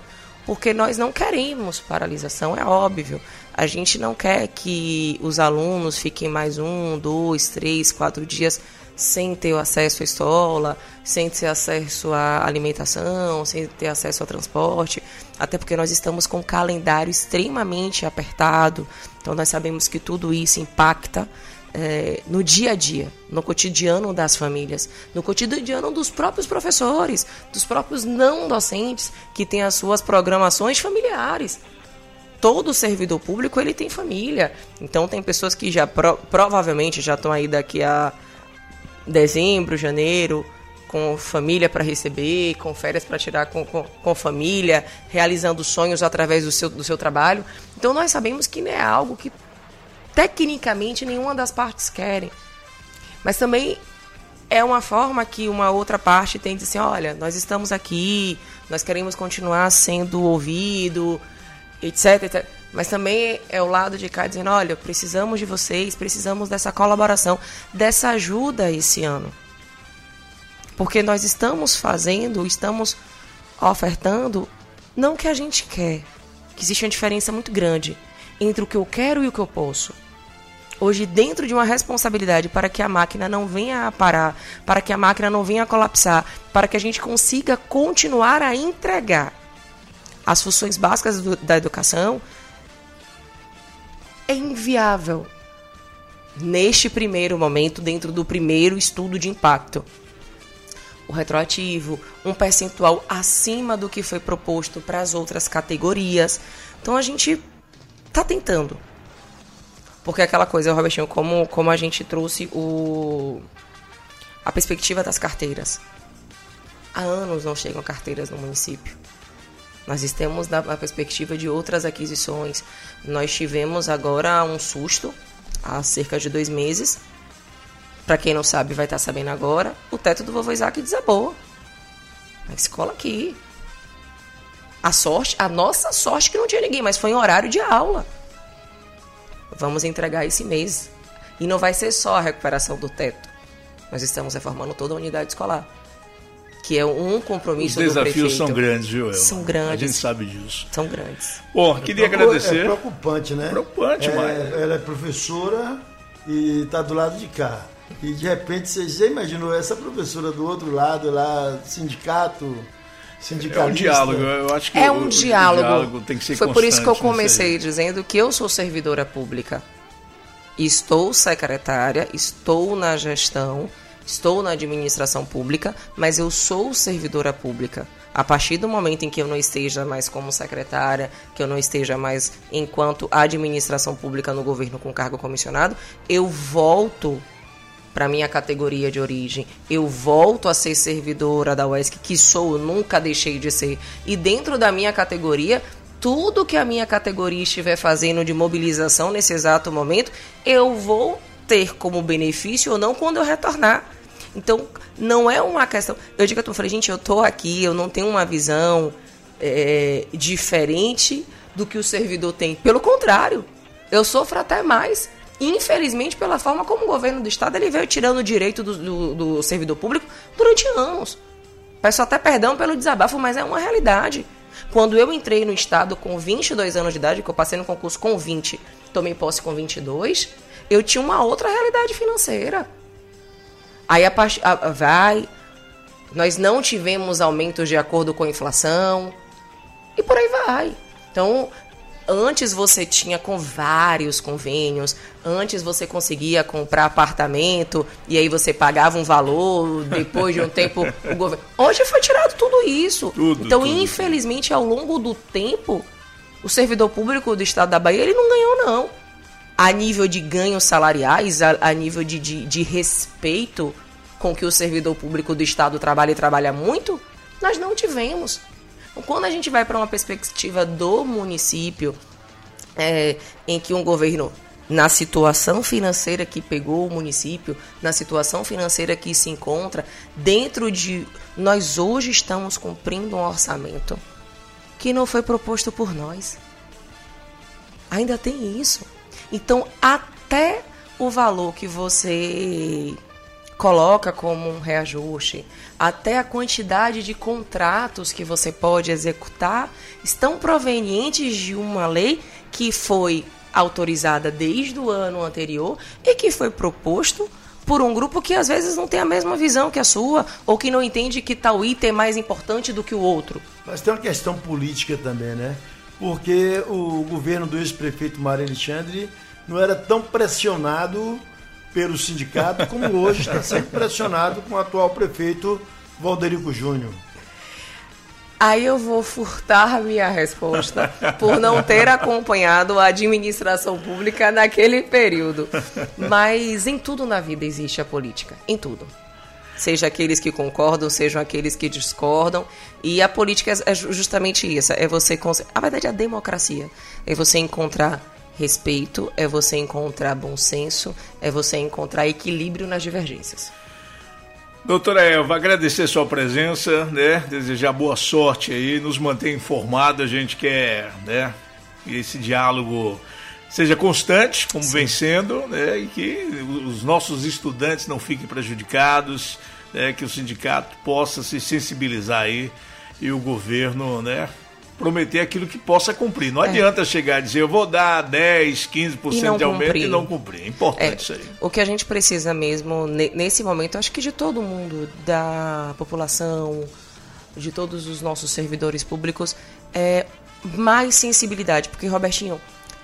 porque nós não queremos paralisação, é óbvio. A gente não quer que os alunos fiquem mais um, dois, três, quatro dias sem ter acesso à escola, sem ter acesso à alimentação, sem ter acesso ao transporte, até porque nós estamos com um calendário extremamente apertado, então nós sabemos que tudo isso impacta é, no dia a dia, no cotidiano das famílias, no cotidiano dos próprios professores, dos próprios não docentes que têm as suas programações familiares. Todo servidor público ele tem família, então tem pessoas que já pro, provavelmente já estão aí daqui a dezembro, janeiro, com família para receber, com férias para tirar com, com, com família, realizando sonhos através do seu, do seu trabalho. Então nós sabemos que não é algo que tecnicamente nenhuma das partes querem. Mas também é uma forma que uma outra parte tem de dizer assim, olha, nós estamos aqui, nós queremos continuar sendo ouvido, etc, etcétera. Mas também é o lado de cá dizendo, olha, precisamos de vocês, precisamos dessa colaboração, dessa ajuda esse ano. Porque nós estamos fazendo, estamos ofertando, não o que a gente quer, que existe uma diferença muito grande entre o que eu quero e o que eu posso. Hoje, dentro de uma responsabilidade para que a máquina não venha a parar, para que a máquina não venha a colapsar, para que a gente consiga continuar a entregar as funções básicas do, da educação, é inviável, neste primeiro momento, dentro do primeiro estudo de impacto, o retroativo, um percentual acima do que foi proposto para as outras categorias. Então a gente está tentando. Porque é aquela coisa, Robertinho, como, como a gente trouxe o, a perspectiva das carteiras. Há anos não chegam carteiras no município. Nós estamos na perspectiva de outras aquisições. Nós tivemos agora um susto, há cerca de dois meses. Para quem não sabe, vai estar sabendo agora. O teto do vovô Isaac desabou. Na escola aqui. A sorte, a nossa sorte que não tinha ninguém, mas foi em horário de aula. Vamos entregar esse mês. E não vai ser só a recuperação do teto. Nós estamos reformando toda a unidade escolar. Que é um compromisso do prefeito. Os desafios são grandes, viu, Elma? São grandes. A gente sabe disso. São grandes. Bom, queria agradecer. É preocupante, né? Preocupante, é, mas... Ela é professora e está do lado de cá. E, de repente, você já imaginou essa professora do outro lado, lá, sindicato, sindicalista? É um diálogo, eu acho que é o, um o diálogo. diálogo tem que ser Foi por isso que eu constante, comecei dizendo que eu sou servidora pública. Estou secretária, estou na gestão, estou na administração pública, mas eu sou servidora pública. A partir do momento em que eu não esteja mais como secretária, que eu não esteja mais enquanto administração pública no governo com cargo comissionado, eu volto para minha categoria de origem. Eu volto a ser servidora da U E S C, que sou, nunca deixei de ser. E dentro da minha categoria, tudo que a minha categoria estiver fazendo de mobilização nesse exato momento, eu vou ter como benefício ou não quando eu retornar. Então, não é uma questão... Eu digo que eu falei, gente, eu estou aqui, eu não tenho uma visão é, diferente do que o servidor tem. Pelo contrário, eu sofro até mais. Infelizmente, pela forma como o governo do estado ele veio tirando o direito do, do, do servidor público durante anos. Peço até perdão pelo desabafo, mas é uma realidade. Quando eu entrei no estado com vinte e dois anos de idade, que eu passei no concurso com vinte, tomei posse com vinte e dois, eu tinha uma outra realidade financeira. Aí a part... a, vai, nós não tivemos aumentos de acordo com a inflação, e por aí vai. Então, antes você tinha com vários convênios, antes você conseguia comprar apartamento, e aí você pagava um valor, depois de um tempo o governo... Hoje foi tirado tudo isso. Tudo, então, tudo, infelizmente, ao longo do tempo, o servidor público do estado da Bahia, ele não ganhou, não. A nível de ganhos salariais, a, a nível de, de, de respeito com que o servidor público do estado trabalha e trabalha muito, nós não tivemos. Então, quando a gente vai para uma perspectiva do município, é, em que um governo, na situação financeira que pegou o município, na situação financeira que se encontra, dentro de... Nós hoje estamos cumprindo um orçamento que não foi proposto por nós. Ainda tem isso. Então, até o valor que você coloca como um reajuste, até a quantidade de contratos que você pode executar, estão provenientes de uma lei que foi autorizada desde o ano anterior e que foi proposto por um grupo que às vezes não tem a mesma visão que a sua, ou que não entende que tal item é mais importante do que o outro. Mas tem uma questão política também, né? Porque o governo do ex-prefeito Mário Alexandre não era tão pressionado pelo sindicato como hoje está sendo pressionado com o atual prefeito Valderico Júnior. Aí eu vou furtar minha resposta por não ter acompanhado a administração pública naquele período. Mas em tudo na vida existe a política, em tudo. Seja aqueles que concordam, sejam aqueles que discordam. E a política é justamente isso, é você... A verdade é a democracia, é você encontrar respeito, é você encontrar bom senso, é você encontrar equilíbrio nas divergências. Doutora Eva, agradecer sua presença, né? Desejar boa sorte aí, nos manter informados. A gente quer, né, que esse diálogo seja constante, como Sim. vem sendo, né? E que os nossos estudantes não fiquem prejudicados, né? Que o sindicato possa se sensibilizar aí e o governo, né, prometer aquilo que possa cumprir. Não é. adianta chegar e dizer, eu vou dar dez, quinze por cento de aumento cumprir. e não cumprir. É importante é, isso aí. O que a gente precisa mesmo, nesse momento, acho que de todo mundo, da população, de todos os nossos servidores públicos, é mais sensibilidade. Porque, Robertinho,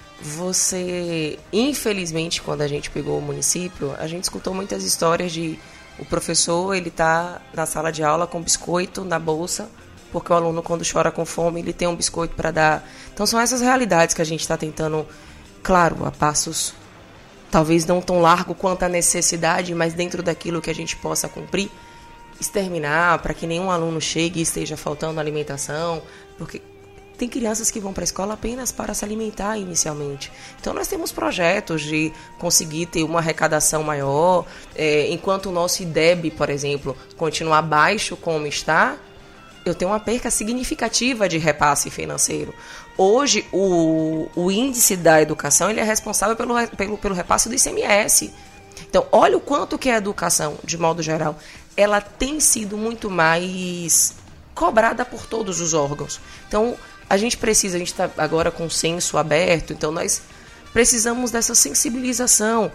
você, infelizmente, quando a gente pegou o município, a gente escutou muitas histórias de o professor, ele tá na sala de aula com biscoito na bolsa, porque o aluno, quando chora com fome, ele tem um biscoito para dar. Então, são essas realidades que a gente está tentando, claro, a passos talvez não tão largo quanto a necessidade, mas dentro daquilo que a gente possa cumprir, exterminar, para que nenhum aluno chegue e esteja faltando alimentação, porque tem crianças que vão para a escola apenas para se alimentar inicialmente. Então, nós temos projetos de conseguir ter uma arrecadação maior, é, enquanto o nosso I D E B, por exemplo, continuar baixo como está, eu tenho uma perca significativa de repasse financeiro. Hoje, o, o índice da educação ele é responsável pelo, pelo, pelo repasse do I C M S. Então, olha o quanto que a educação, de modo geral, ela tem sido muito mais cobrada por todos os órgãos. Então, a gente precisa, a gente está agora com o censo aberto, então nós precisamos dessa sensibilização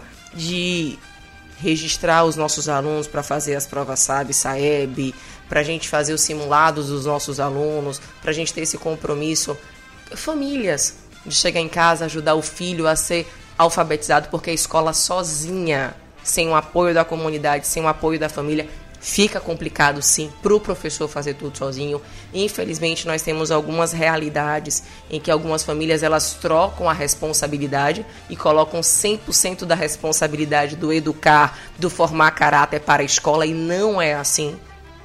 de registrar os nossos alunos para fazer as provas S A B, S A E B, para a gente fazer os simulados dos nossos alunos, para a gente ter esse compromisso. Famílias, de chegar em casa, ajudar o filho a ser alfabetizado, porque a escola sozinha, sem o apoio da comunidade, sem o apoio da família, fica complicado sim para o professor fazer tudo sozinho. Infelizmente, nós temos algumas realidades em que algumas famílias elas trocam a responsabilidade e colocam cem por cento da responsabilidade do educar, do formar caráter para a escola, e não é assim.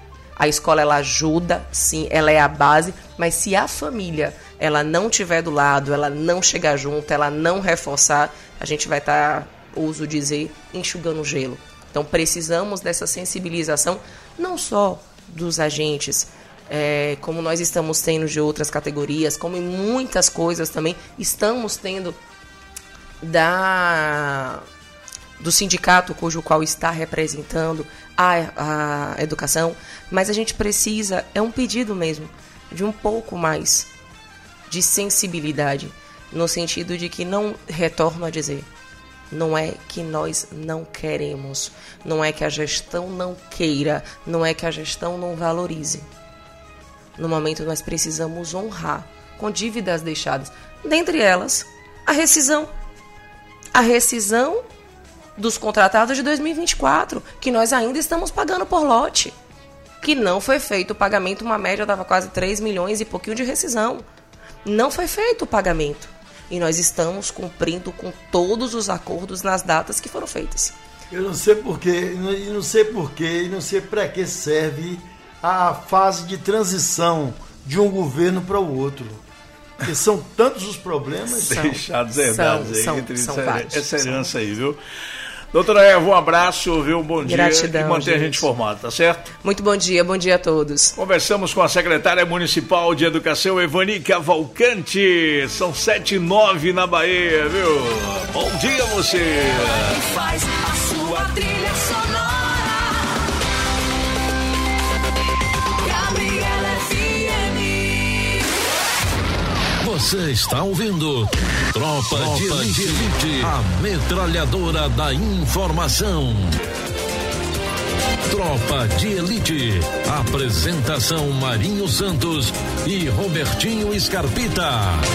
A escola ela ajuda, sim, ela é a base, mas se a família ela não estiver do lado, ela não chegar junto, ela não reforçar, a gente vai estar, ouso dizer, enxugando gelo. Então precisamos dessa sensibilização, não só dos agentes, é, como nós estamos tendo de outras categorias, como em muitas coisas também estamos tendo da, do sindicato cujo qual está representando a, a educação, mas a gente precisa, é um pedido mesmo, de um pouco mais de sensibilidade, no sentido de que não, retorno a dizer, não é que nós não queremos, não é que a gestão não queira, não é que a gestão não valorize. No momento nós precisamos honrar com dívidas deixadas, dentre elas a rescisão. A rescisão dos contratados de dois mil e vinte e quatro, que nós ainda estamos pagando por lote, que não foi feito o pagamento, uma média dava quase três milhões e pouquinho de rescisão. Não foi feito o pagamento. E nós estamos cumprindo com todos os acordos nas datas que foram feitas. Eu não sei porquê, e não sei porquê, e não sei para que serve a fase de transição de um governo para o outro. Porque são tantos os problemas. Deixados herdados aí, são, entre são essa, vários, essa herança são. aí, viu? Doutora Eva, um abraço, viu? Bom dia. Gratidão, e manter gente. a gente informado, tá certo? Muito bom dia, bom dia a todos. Conversamos com a secretária municipal de educação, Evani Cavalcante. São sete e nove na Bahia, viu? Bom dia a você. Faz a sua trilha sonora. Você está ouvindo Tropa, Tropa de Elite, Elite, a metralhadora da informação. Tropa de Elite. Apresentação Marinho Santos e Robertinho Scarpita.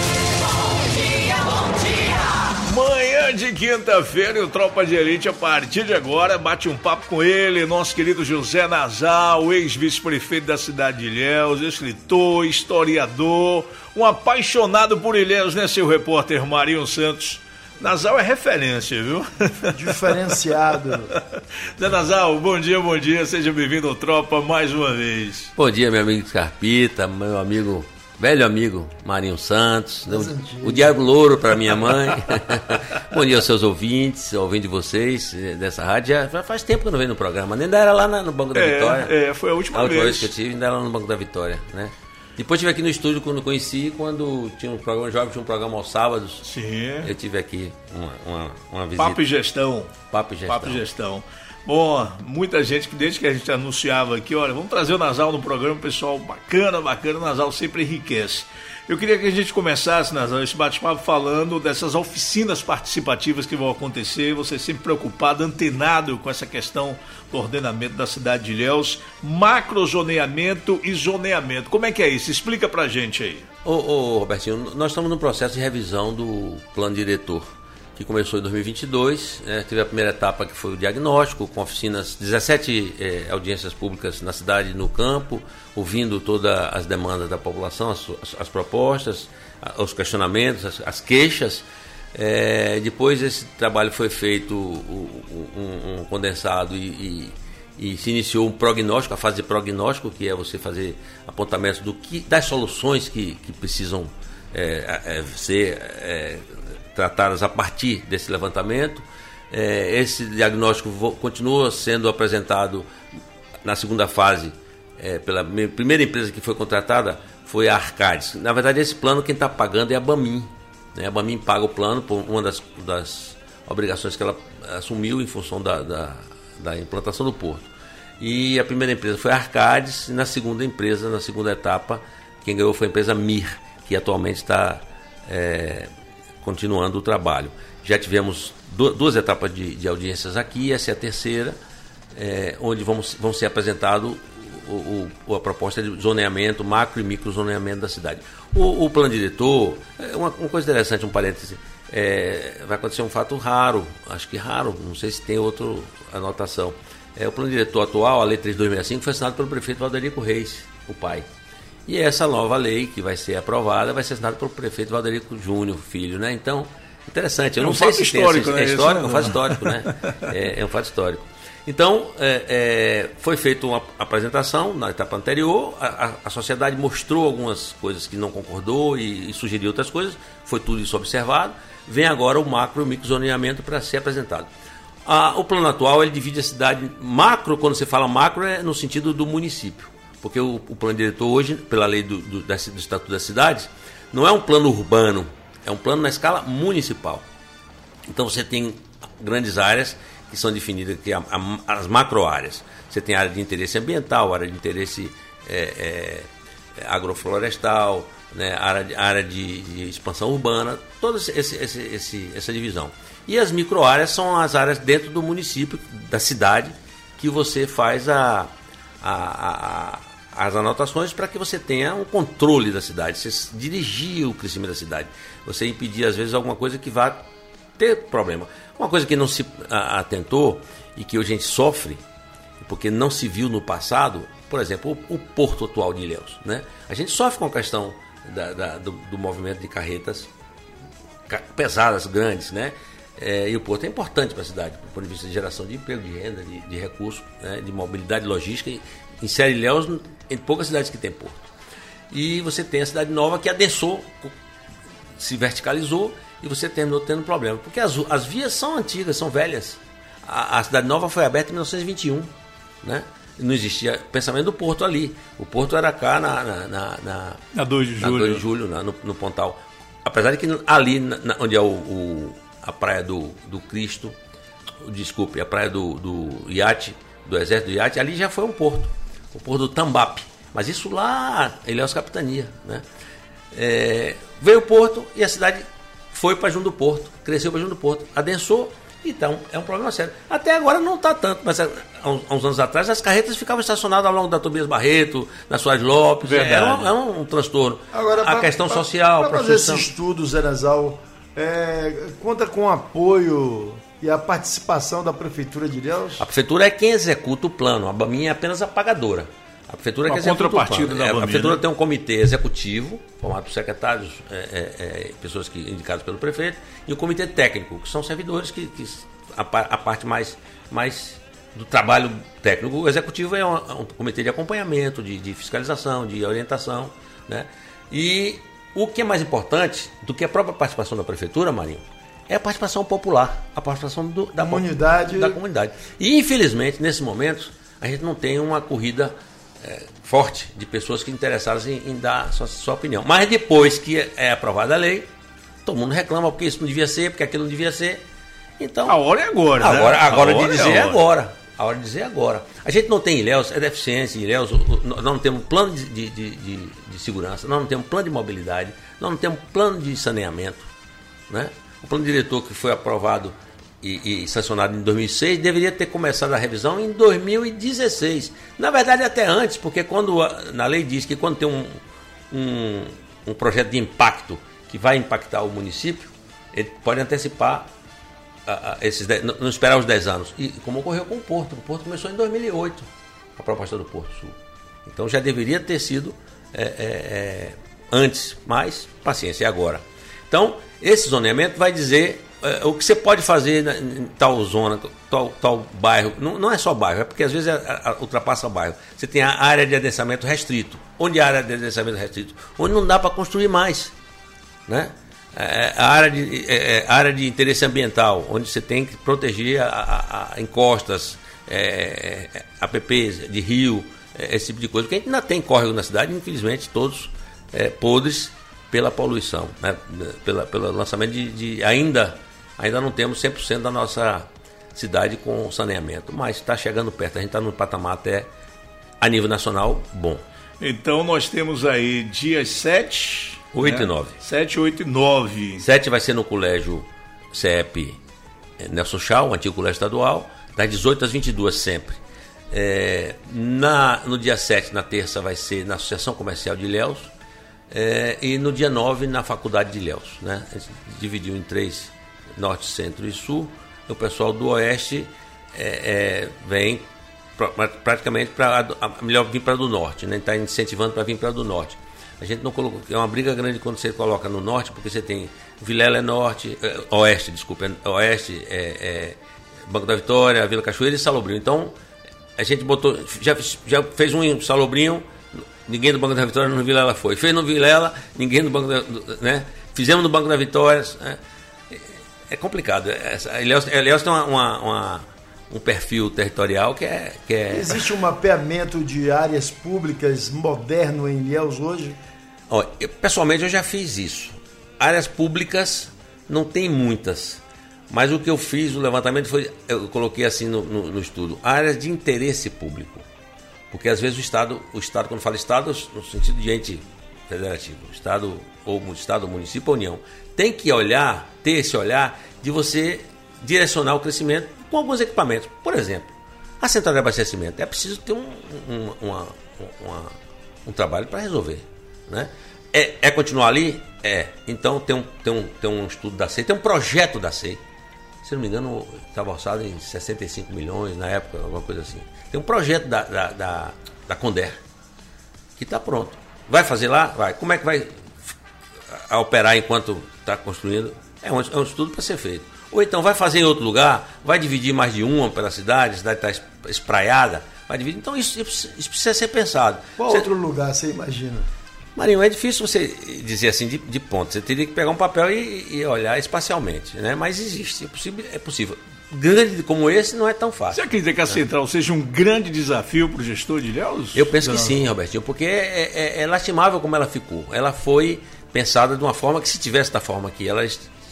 Bom dia, bom dia. Manhã de quinta-feira, o Tropa de Elite, a partir de agora, bate um papo com ele, nosso querido José Nazal, ex-vice-prefeito da cidade de Ilhéus, escritor, historiador, um apaixonado por Ilhéus, né, seu repórter Marinho Santos? Nazal é referência, viu? Diferenciado. Zé Nazal, bom dia, bom dia, seja bem-vindo ao Tropa mais uma vez. Bom dia, meu amigo Scarpita, meu amigo, velho amigo Marinho Santos, o, o Diabo Louro para minha mãe. Bom dia aos seus ouvintes, ouvindo de vocês dessa rádio. Já faz tempo que eu não venho no programa, ainda era lá no Banco da é, Vitória. É, foi a última, a última vez. vez que eu tive, ainda era lá no Banco da Vitória, né? Depois estive aqui no estúdio quando conheci, quando tinha um programa jovem, tinha um programa aos sábados. Sim. Eu tive aqui uma, uma, uma visita. Papo e Gestão. Papo e Gestão. Papo e Gestão. Bom, muita gente que desde que a gente anunciava aqui, olha, vamos trazer o Nazal no programa, pessoal, bacana, bacana, o Nazal sempre enriquece. Eu queria que a gente começasse, Nazal, esse bate-papo falando dessas oficinas participativas que vão acontecer, você sempre preocupado, antenado com essa questão do ordenamento da cidade de Ilhéus, macrozoneamento e zoneamento. Como é que é isso? Explica pra gente aí. Ô, ô Robertinho, nós estamos no processo de revisão do plano diretor, que começou em dois mil e vinte e dois, né? Teve a primeira etapa que foi o diagnóstico, com oficinas, dezessete eh, audiências públicas na cidade, no campo, ouvindo todas as demandas da população, as, as, as propostas, os questionamentos, as, as queixas. Eh, depois esse trabalho foi feito um, um condensado e, e, e se iniciou um prognóstico, a fase de prognóstico, que é você fazer apontamentos do que, das soluções que, que precisam eh, eh, ser eh, tratadas a partir desse levantamento. É, esse diagnóstico vo- continua sendo apresentado na segunda fase é, pela me- primeira empresa que foi contratada, foi a Arcades. Na verdade, esse plano quem está pagando é a Bamin, né? A Bamin paga o plano por uma das, das obrigações que ela assumiu em função da, da, da implantação do porto. E a primeira empresa foi a Arcades, e na segunda empresa, na segunda etapa, quem ganhou foi a empresa Mir, que atualmente está é, continuando o trabalho. Já tivemos du- duas etapas de, de audiências aqui, essa é a terceira, é, onde vamos, vão ser apresentados o, o, a proposta de zoneamento, macro e micro zoneamento da cidade. O, o plano diretor, é uma, uma coisa interessante, um parêntese, é, vai acontecer um fato raro, acho que raro, não sei se tem outra anotação. É, o plano diretor atual, a Lei três mil duzentos e sessenta e cinco, foi assinado pelo prefeito Valderico Reis, o pai. E essa nova lei que vai ser aprovada vai ser assinada pelo prefeito Valderico Júnior, filho, né? Então, interessante. Eu é um não sei se histórico, tem, né? é histórico, Isso, é um fato histórico, né? É, é um fato histórico. Então, é, é, foi feita uma apresentação na etapa anterior, a, a, a sociedade mostrou algumas coisas que não concordou e, e sugeriu outras coisas, foi tudo isso observado. Vem agora o macro e o micro zoneamento para ser apresentado. Ah, o plano atual, ele divide a cidade macro, quando você fala macro, é no sentido do município. Porque o, o plano diretor hoje, pela lei do, do, da, do Estatuto das Cidades, não é um plano urbano, é um plano na escala municipal. Então você tem grandes áreas que são definidas, que é a, a, as macro-áreas. Você tem área de interesse ambiental, área de interesse é, é, agroflorestal, né, área, de, área de, de expansão urbana, toda esse, esse, esse, essa divisão. E as micro-áreas são as áreas dentro do município, da cidade, que você faz a... a, a as anotações para que você tenha um controle da cidade, você dirigir o crescimento da cidade, você impedir às vezes alguma coisa que vá ter problema. Uma coisa que não se atentou e que hoje a gente sofre, porque não se viu no passado, por exemplo, o, o porto atual de Ilhéus, né? A gente sofre com a questão da, da, do, do movimento de carretas pesadas, grandes, né? É, e o porto é importante para a cidade, do ponto de vista de geração de emprego, de renda, de, de recursos, né? De mobilidade logística. Insere Ilhéus em poucas cidades que tem porto. E você tem a cidade nova que adensou, se verticalizou e você terminou tendo problema. Porque as, as vias são antigas, são velhas. A, a cidade nova foi aberta em mil novecentos e vinte e um, né? Não existia pensamento do porto ali. O porto era cá na, na, na, na, na dois de julho, na dois de julho na, no, no Pontal. Apesar de que ali, na, onde é o, o, a praia do, do Cristo, desculpe, a praia do, do iate, do exército do iate, ali já foi um porto. O porto do Tambape, mas isso lá, Ilhéus Capitania, né? É, veio o porto e a cidade foi para junto do porto, cresceu para junto do porto, adensou, então é um problema sério. Até agora não está tanto, mas há uns, há uns anos atrás as carretas ficavam estacionadas ao longo da Tobias Barreto, na Soares Lopes, era um, era um, um transtorno. Agora, a pra, questão pra, social, para fazer esse estudo, Zé Nazal, é, conta com o apoio e a participação da Prefeitura de Ilhéus? A Prefeitura é quem executa o plano, a Baminha é apenas a pagadora. A Prefeitura é que executa o plano. Da é, Baminha, a Prefeitura né? tem um comitê executivo, formado por secretários, é, é, é, pessoas que, indicadas pelo prefeito, e o comitê técnico, que são servidores que, que a, a parte mais, mais do trabalho técnico. O executivo é um, um comitê de acompanhamento, de, de fiscalização, de orientação, né? E o que é mais importante do que a própria participação da Prefeitura, Marinho, é a participação popular, a participação do, da, comunidade. da comunidade. E, infelizmente, nesses momentos, a gente não tem uma corrida é, forte de pessoas que interessadas em, em dar sua, sua opinião. Mas depois que é aprovada a lei, todo mundo reclama porque isso não devia ser, porque aquilo não devia ser. Então, a hora é agora, agora, né? agora a de hora dizer é agora. agora. A hora de dizer agora. A gente não tem em Ilhéus, é deficiência em Ilhéus, nós não temos plano de, de, de, de, de segurança, nós não temos plano de mobilidade, nós não temos plano de saneamento, né? O plano diretor que foi aprovado e, e sancionado em dois mil e seis deveria ter começado a revisão em dois mil e dezesseis. Na verdade, até antes, porque quando a, na lei diz que quando tem um, um, um projeto de impacto que vai impactar o município, ele pode antecipar a, a, esses dez, não, não esperar os dez anos. E como ocorreu com o Porto. O Porto começou em dois mil e oito, a proposta do Porto Sul. Então já deveria ter sido é, é, é, antes, mas paciência, é agora. Então, esse zoneamento vai dizer é, o que você pode fazer em tal zona, tal, tal bairro. Não, não é só bairro, é porque às vezes é, é, ultrapassa o bairro. Você tem a área de adensamento restrito. Onde é a área de adensamento restrito? Onde não dá para construir mais, né? É, a área de, é, a área de interesse ambiental, onde você tem que proteger a, a, a encostas, é, A P Ps de rio, é, esse tipo de coisa. Porque a gente ainda tem córrego na cidade, infelizmente, todos é, podres pela poluição, né? pela, pelo lançamento de, de... Ainda, ainda não temos cem por cento da nossa cidade com saneamento, mas está chegando perto, a gente está num patamar até a nível nacional bom. Então nós temos aí dias sete... oito né? e nove. sete, oito e nove. sete vai ser no colégio C E P Nelson Chau, o antigo colégio estadual, das dezoito às vinte e duas sempre. É, na, no dia sete, na terça, vai ser na Associação Comercial de Ilhéus. É, e no dia nove na Faculdade de Ilhéus, né? A gente dividiu em três, Norte, Centro e Sul. O pessoal do Oeste é, é, vem pra, praticamente para melhor vir para do Norte, né? Está incentivando para vir para do Norte. A gente não colocou, é uma briga grande quando você coloca no Norte, porque você tem Vilela é Norte, é, Oeste, desculpa, é, Oeste, é, é, Banco da Vitória, Vila Cachoeira e Salobrinho. Então a gente botou, já, já fez um em Salobrinho. Ninguém do Banco da Vitória no Vilela foi. Fez no Vilela, ninguém do Banco da Vitória, né? Fizemos no Banco da Vitória. Né? É complicado. A Ilhéus tem uma, uma, uma, um perfil territorial que é, que é... Existe um mapeamento de áreas públicas moderno em Ilhéus hoje? Ó, eu, pessoalmente eu já fiz isso. Áreas públicas não tem muitas. Mas o que eu fiz, o levantamento foi, eu coloquei assim no, no, no estudo, áreas de interesse público. Porque às vezes o Estado, o Estado, quando fala Estado, no sentido de ente federativo, Estado ou Estado, município ou União, tem que olhar, ter esse olhar de você direcionar o crescimento com alguns equipamentos. Por exemplo, a central de abastecimento. É preciso ter um, um, uma, uma, um trabalho para resolver. Né? É, é continuar ali? É. Então tem um, tem, um, tem um estudo da C E I, tem um projeto da C E I. Se não me engano, estava orçado em sessenta e cinco milhões na época, alguma coisa assim. Tem um projeto da, da, da, da Conder que está pronto. Vai fazer lá? Vai. Como é que vai a operar enquanto está construindo? É um, é um estudo para ser feito. Ou então vai fazer em outro lugar, vai dividir mais de uma pela cidade, a cidade está espraiada, vai dividir. Então isso, isso precisa ser pensado. Qual você... outro lugar você imagina? Marinho, é difícil você dizer assim de, de ponto. Você teria que pegar um papel e, e olhar espacialmente, né? Mas existe, é possível, é possível. Grande como esse não é tão fácil. Você acredita que a Central seja um grande desafio para o gestor de Ilhéus? Eu penso que sim, Robertinho, porque é, é, é lastimável como ela ficou. Ela foi pensada de uma forma que, se tivesse da forma que ela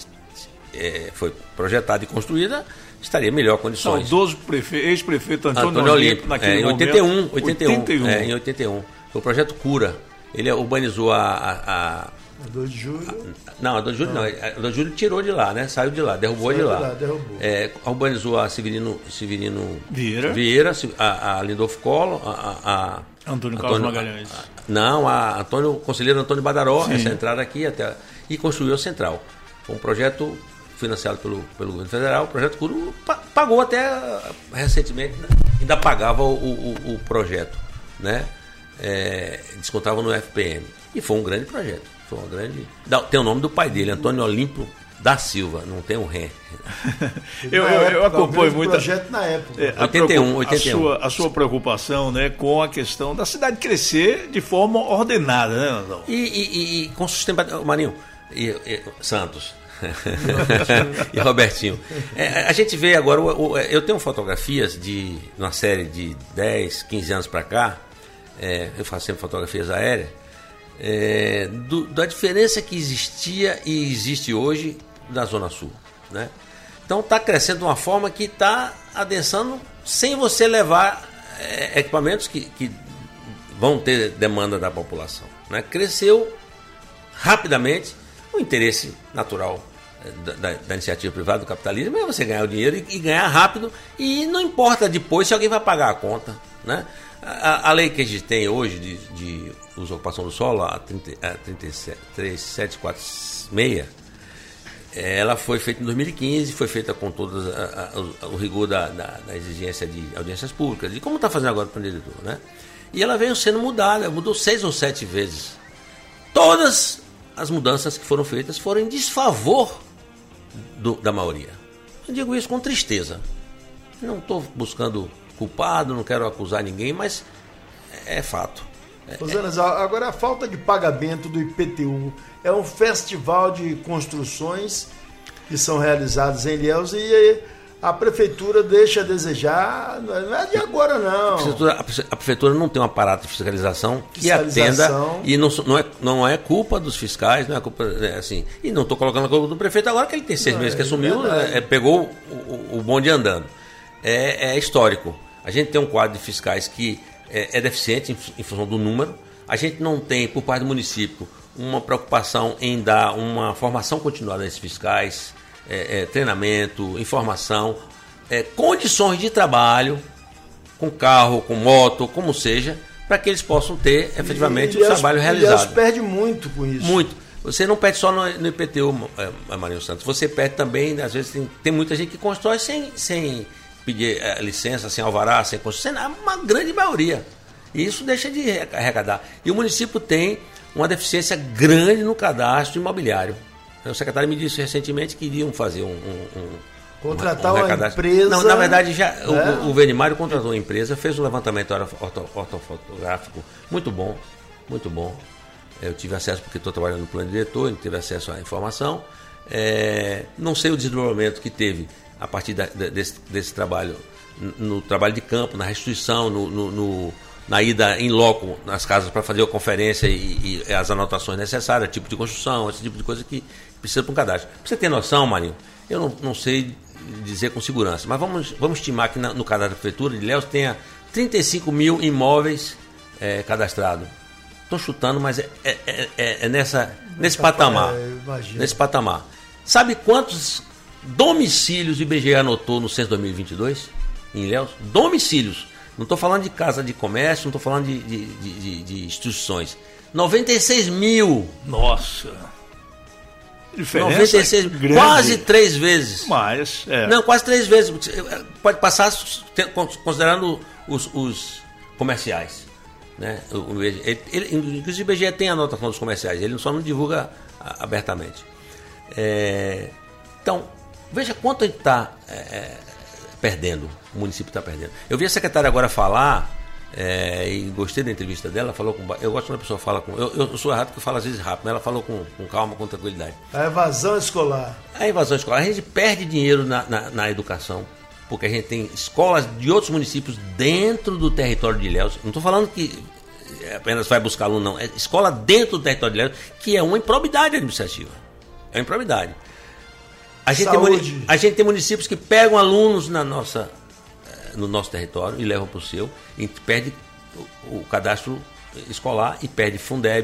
é, foi projetada e construída, estaria em melhor condições. Saudoso prefe... ex-prefeito Antônio, Antônio Olímpio, naquele é, em momento. oitenta e um, oitenta e um, oitenta e um. É, em oitenta e um. Foi o projeto Cura. Ele urbanizou a, a, a A dois de julho. Não, a dois de julho não. não. A dois de julho tirou de lá, né? Saiu de lá, derrubou Saiu de lá. De lá derrubou. É, urbanizou a Severino, Severino Vieira, Vieira a, a Lindolfo Collor, a, a Antônio Carlos Magalhães. A, a, não, a Antônio, o conselheiro Antônio Badaró, Sim. essa entrada aqui até, e construiu a central. Foi um projeto financiado pelo, pelo governo federal, o projeto Curu pagou até recentemente, né? Ainda pagava o, o, o projeto, né? É, descontava no F P M. E foi um grande projeto. Foi uma grande. Tem o nome do pai dele, Antônio Olímpio da Silva, não tem um ré. eu, eu, eu acompanho muito. projeto na época. É, oitenta e um, oitenta e um. A sua, a sua preocupação, né, com a questão da cidade crescer de forma ordenada, né, Nandão? E, e, e com sustentabilidade. Marinho, e, e, Santos. E Robertinho. É, a gente vê agora. O, o, eu tenho fotografias de uma série de dez, quinze anos para cá. É, eu faço sempre fotografias aéreas. É, do, da diferença que existia e existe hoje na Zona Sul, né? Então está crescendo de uma forma que está adensando sem você levar é, equipamentos que, que vão ter demanda da população, né? Cresceu rapidamente. O interesse natural da, da, da iniciativa privada, do capitalismo, é você ganhar o dinheiro e, e ganhar rápido, e não importa depois se alguém vai pagar a conta, né? A, a lei que a gente tem hoje de, de usurpação do solo, a trinta e sete, sete quatro seis, ela foi feita em dois mil e quinze, foi feita com todo o rigor da, da, da exigência de audiências públicas, e como está fazendo agora para o diretor, né? E ela veio sendo mudada, mudou seis ou sete vezes. Todas as mudanças que foram feitas foram em desfavor do, da maioria. Eu digo isso com tristeza. Não estou buscando culpado, não quero acusar ninguém, mas é, é fato. É, Rosana, agora a falta de pagamento do I P T U é um festival de construções que são realizadas em Ilhéus e a prefeitura deixa a desejar, não é de agora não. A prefeitura, a prefeitura não tem um aparato de fiscalização que fiscalização. atenda, e não, não, é, não é culpa dos fiscais, não é culpa, é assim, e não estou colocando a culpa do prefeito agora, que ele tem seis não, meses é, que assumiu, é, é, pegou o, o bonde andando. É, é histórico. A gente tem um quadro de fiscais que é, é deficiente em, em função do número. A gente não tem, por parte do município, uma preocupação em dar uma formação continuada a esses fiscais, é, é, treinamento, informação, é, condições de trabalho, com carro, com moto, como seja, para que eles possam ter efetivamente e, o trabalho realizado. Eles perdem muito com isso. Muito. Você não perde só no, no I P T U, é, Marinho Santos. Você perde também, às vezes, tem, tem muita gente que constrói sem... sem pedir é, licença, sem alvará, sem construção, uma grande maioria. E isso deixa de arrecadar. E o município tem uma deficiência grande no cadastro imobiliário. O secretário me disse recentemente que iriam fazer um... um, um Contratar uma, um uma empresa... Não, na verdade, já é? o, o Venimário contratou uma empresa, fez um levantamento ortofotográfico muito bom, muito bom. Eu tive acesso, porque estou trabalhando no plano diretor, eu tive acesso à informação. É, não sei o desenvolvimento que teve a partir da, desse, desse trabalho, no trabalho de campo, na restituição, no, no, no, na ida em loco nas casas para fazer a conferência e, e as anotações necessárias, tipo de construção, esse tipo de coisa que precisa para um cadastro. Para você ter noção, Marinho, eu não, não sei dizer com segurança, mas vamos, vamos estimar que na, no cadastro da prefeitura de Ilhéus tenha trinta e cinco mil imóveis é, cadastrados. Estou chutando, mas é, é, é, é nessa, nesse patamar. Nesse patamar. Sabe quantos domicílios o I B G E anotou no censo dois mil e vinte e dois em Ilhéus? Domicílios. Não estou falando de casa de comércio, não estou falando de, de, de, de instituições. noventa e seis mil. Nossa. Diferença noventa e seis, grande. Quase três vezes. Mais, é. Não, quase três vezes. Pode passar considerando os, os comerciais. Né? O, ele, ele, inclusive o I B G E tem a anotação dos comerciais, ele só não divulga abertamente. É, então, veja quanto a gente está é, perdendo, o município está perdendo. Eu vi a secretária agora falar, é, e gostei da entrevista dela, falou com, eu gosto quando a pessoa fala com... Eu, eu sou errado porque eu falo às vezes rápido, mas ela falou com, com calma, com tranquilidade. A evasão escolar. A evasão escolar. A gente perde dinheiro na, na, na educação, porque a gente tem escolas de outros municípios dentro do território de Ilhéus. Não estou falando que apenas vai buscar aluno, não. É escola dentro do território de Ilhéus, que é uma improbidade administrativa. É uma improbidade. A gente, tem, a gente tem municípios que pegam alunos na nossa, no nosso território e levam para o seu, e perde o, o cadastro escolar, e perde Fundeb,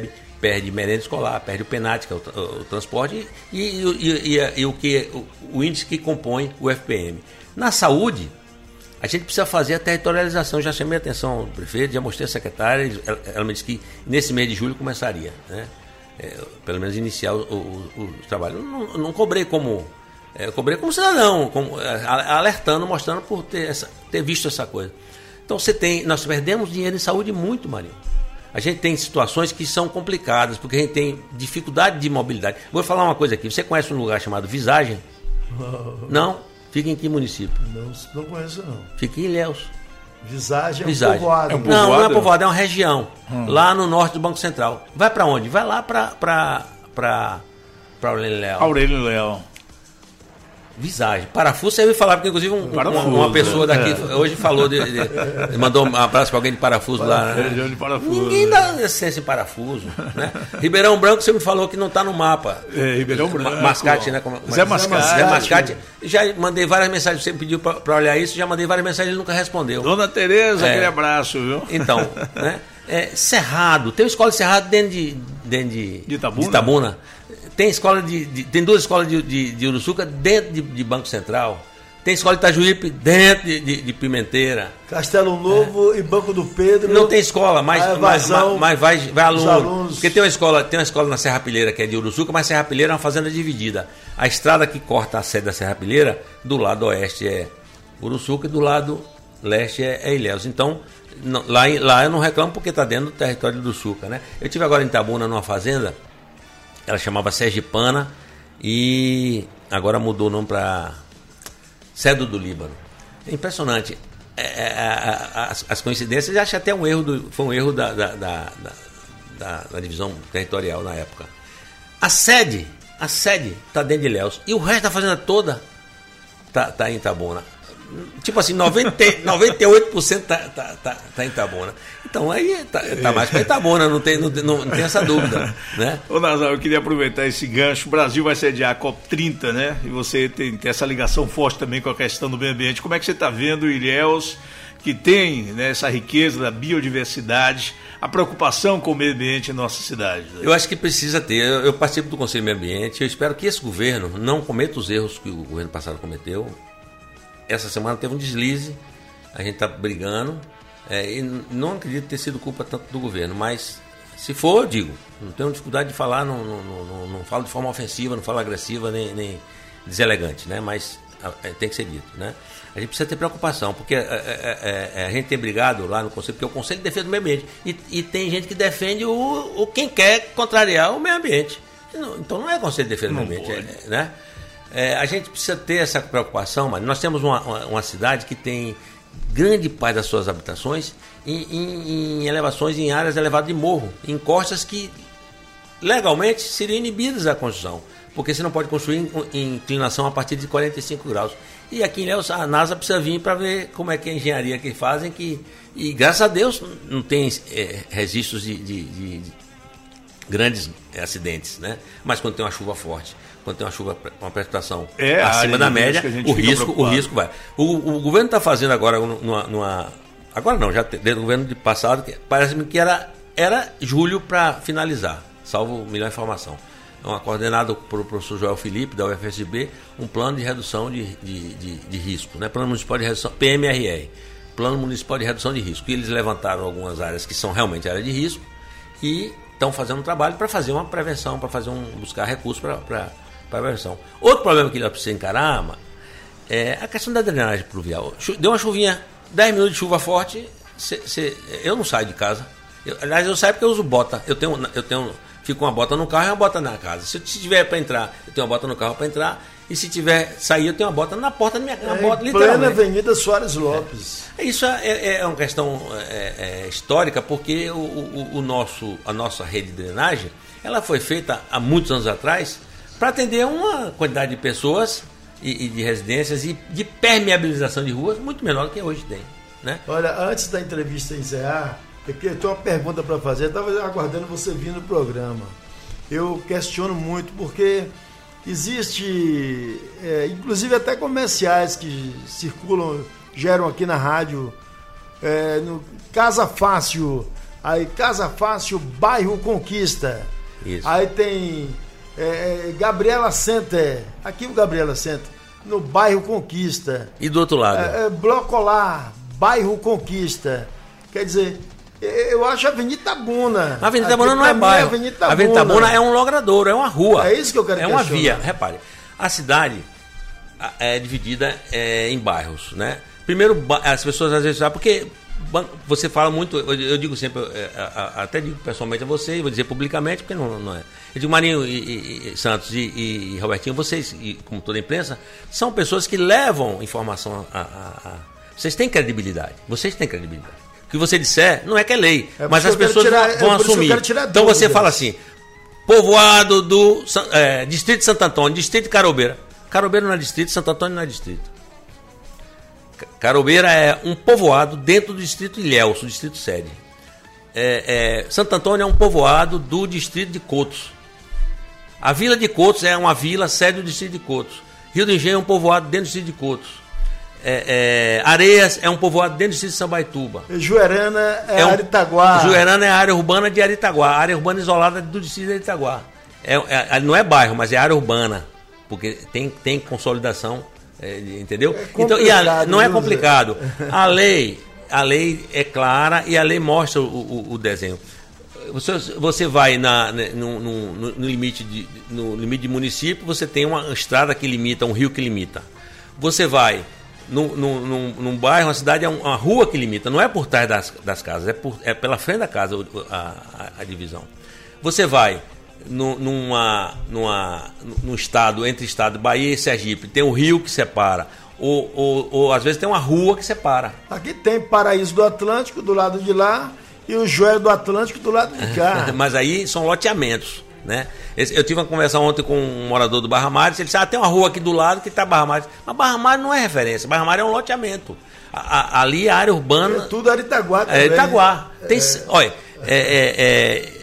perde merenda escolar, perde o penat, que é o, o, o transporte, e, e, e, e, e o, que, o, o índice que compõe o F P M. Na saúde, a gente precisa fazer a territorialização. Já chamei a atenção do prefeito, já mostrei a secretária, ela, ela me disse que nesse mês de julho começaria, né? É, pelo menos iniciar o, o, o, o trabalho. Não, não cobrei como é, cobrei como cidadão, como, é, alertando, mostrando por ter, essa, ter visto essa coisa. Então você tem, nós perdemos dinheiro em saúde muito, Marinho. A gente tem situações que são complicadas, porque a gente tem dificuldade de mobilidade. Vou falar uma coisa aqui, você conhece um lugar chamado Visagem? Não? Fica em que município? Não, não conheço não. Fica em Ilhéus. Visagem é Visagem. um povoado. É um povoado. Não, não é povoado, é uma região. Hum. Lá no norte do Banco Central. Vai para onde? Vai lá para para para Aurélio Leal. Aurélio Leal. Visagem. Parafuso, você ouviu falar, porque inclusive um, parafuso, uma, uma pessoa daqui é. hoje falou, de, de, de, mandou um abraço para alguém de parafuso, parafuso lá. Né? De parafuso, Ninguém dá essência em parafuso. Né? Ribeirão Branco, você me falou que não está no mapa. É, Ribeirão Branco. Mascate, né? Como, Zé Mascate. Zé Mascate. Já mandei várias mensagens, você me pediu para olhar isso, já mandei várias mensagens e ele nunca respondeu. Dona Tereza, é. aquele abraço, viu? Então, né? É, Cerrado, tem uma escola de Cerrado dentro de, dentro de, de Itabuna. De Itabuna. Tem escola de, de. Tem duas escolas de, de, de Uruçuca dentro de, de Banco Central. Tem escola de Itajuípe dentro de, de, de Pimenteira. Castelo Novo é. e Banco do Pedro. Não tem escola, mas, mas, mas, mas vai, vai aluno. Alunos. Porque tem uma escola, tem uma escola na Serra Pilheira que é de Uruçuca, mas Serra Pilheira é uma fazenda dividida. A estrada que corta a sede da Serra Pilheira, do lado oeste é Uruçuca e do lado leste é, é Ilhéus. Então, não, lá, lá eu não reclamo porque está dentro do território do Uruçuca, né? Eu estive agora em Itabuna numa fazenda. Ela chamava Sergipana e agora mudou o nome para Cedro do Líbano. É impressionante. É, é, as, as coincidências, acho até um erro, do, foi um erro da, da, da, da, da divisão territorial na época. A sede, a sede está dentro de Ilhéus e o resto da fazenda toda está tá em Itabuna. Tipo assim, noventa, noventa e oito por cento tá, tá, tá, tá em Itabuna. Então aí tá, tá mais para Itabuna, não tem, não, não, não tem essa dúvida, né? Ô Nazar, eu queria aproveitar esse gancho. O Brasil vai sediar a COP trinta, né? E você tem, tem essa ligação forte também com a questão do meio ambiente. Como é que você está vendo o Ilhéus, que tem, né, essa riqueza da biodiversidade, a preocupação com o meio ambiente em nossa cidade? Eu acho que precisa ter. Eu, eu participo do Conselho Meio Ambiente. Eu espero que esse governo não cometa os erros que o governo passado cometeu. Essa semana teve um deslize, a gente está brigando, é, e não acredito ter sido culpa tanto do governo, mas se for, eu digo, não tenho dificuldade de falar, não, não, não, não falo de forma ofensiva, não falo agressiva nem, nem deselegante, né? Mas é, tem que ser dito, né? A gente precisa ter preocupação, porque é, é, é, a gente tem brigado lá no Conselho, porque o Conselho defende o meio ambiente, e, e tem gente que defende o, o quem quer contrariar o meio ambiente. Então não é Conselho de Defesa do Meio Ambiente, é, né? É, a gente precisa ter essa preocupação, mas nós temos uma, uma, uma cidade que tem grande parte das suas habitações em, em, em elevações, em áreas elevadas de morro, em costas que legalmente seriam inibidas da construção, porque você não pode construir em, em inclinação a partir de quarenta e cinco graus. E aqui em Ilhéus, a NASA precisa vir para ver como é que é a engenharia que fazem, que, e graças a Deus não tem é, registros de, de, de, de grandes acidentes, né? Mas quando tem uma chuva forte, quando tem uma chuva, uma precipitação é, acima da média, o risco, o risco vai. O, o governo está fazendo agora, numa, numa, agora não, já desde o governo de passado, parece-me que era, era julho para finalizar, salvo melhor informação. Uma coordenada pelo professor Joel Felipe, da U F S B, um plano de redução de, de, de, de risco, né? Plano Municipal de Redução, P M R R, Plano Municipal de Redução de Risco. E eles levantaram algumas áreas que são realmente áreas de risco e estão fazendo um trabalho para fazer uma prevenção, para fazer um, buscar recursos para a prevenção. Outro problema que eles precisam encarar, mano, é a questão da drenagem pluvial. Deu uma chuvinha, dez minutos de chuva forte, cê, cê, eu não saio de casa. Eu, aliás, eu saio porque eu uso bota. Eu tenho, eu tenho fico uma bota no carro e uma bota na casa. Se tiver para entrar, eu tenho uma bota no carro para entrar. E se tiver sair, eu tenho uma bota na porta da minha casa. É, bota, plena Avenida Soares Lopes. É, isso é, é uma questão é, é, histórica, porque o, o, o nosso, a nossa rede de drenagem ela foi feita há muitos anos atrás para atender uma quantidade de pessoas e, e de residências e de permeabilização de ruas muito menor do que hoje tem, né? Olha, antes da entrevista encerrar, eu tenho uma pergunta para fazer. Eu estava aguardando você vir no programa. Eu questiono muito porque existe, é, inclusive até comerciais que circulam, geram aqui na rádio, é, no Casa Fácil, Aí Casa Fácil, bairro Conquista. Isso. Aí tem é, Gabriela Center, aqui o Gabriela Center, no bairro Conquista. E do outro lado? É, é, Blocolar, bairro Conquista. Quer dizer, eu acho a Avenida Itabuna. A Avenida Itabuna não é bairro. A Avenida Itabuna. Avenida Itabuna é um logradouro, é uma rua. É isso que eu quero É uma via. Repare, a cidade é dividida é, em bairros, né? Primeiro, as pessoas às vezes sabem, porque você fala muito, eu digo sempre, até digo pessoalmente a você, e vou dizer publicamente, porque não, não é. Eu digo, Marinho e, e Santos e, e Robertinho, vocês, e, como toda a imprensa, são pessoas que levam informação a, a, a... Vocês têm credibilidade, vocês têm credibilidade. O que você disser não é que é lei, é mas as pessoas tirar, vão é assumir. Então você fala assim, povoado do é, Distrito de Santo Antônio, Distrito de Carobeira. Carobeira não é distrito, Santo Antônio não é distrito. Carobeira é um povoado dentro do distrito Ilhéus, o distrito sede. É, é, Santo Antônio é um povoado do distrito de Cotos. A vila de Cotos é uma vila sede do distrito de Cotos. Rio do Engenho é um povoado dentro do distrito de Cotos. É, é, Areias é um povoado dentro do distrito de Sambaituba. Juerana é, é um, Aritaguá. Juerana é a área urbana de Aritaguá, a área urbana isolada do distrito de Aritaguá. É, é, não é bairro, mas é área urbana, porque tem, tem consolidação, é, entendeu? É então, e a, não é complicado. A lei, a lei é clara e a lei mostra o, o, o desenho. Você, você vai na, no, no, no, limite de, no limite de município, você tem uma estrada que limita, um rio que limita. Você vai Num, num, num bairro, uma cidade é uma rua que limita, não é por trás das, das casas, é, por, é pela frente da casa a, a, a divisão. Você vai no, numa, numa, num estado, entre estado Bahia e Sergipe, tem um rio que separa, ou, ou, ou às vezes tem uma rua que separa. Aqui tem Paraíso do Atlântico do lado de lá e o Joelho do Atlântico do lado de cá. Mas aí são loteamentos. Né? Eu tive uma conversa ontem com um morador do Barra Mares. Ele disse: ah, tem uma rua aqui do lado que está Barra Mares. Mas Barra Mares não é referência, Barra Mares é um loteamento. A, a, ali a área urbana. É tudo Aritaguá também. É Aritaguá. Tem, é... Olha, é, é, é,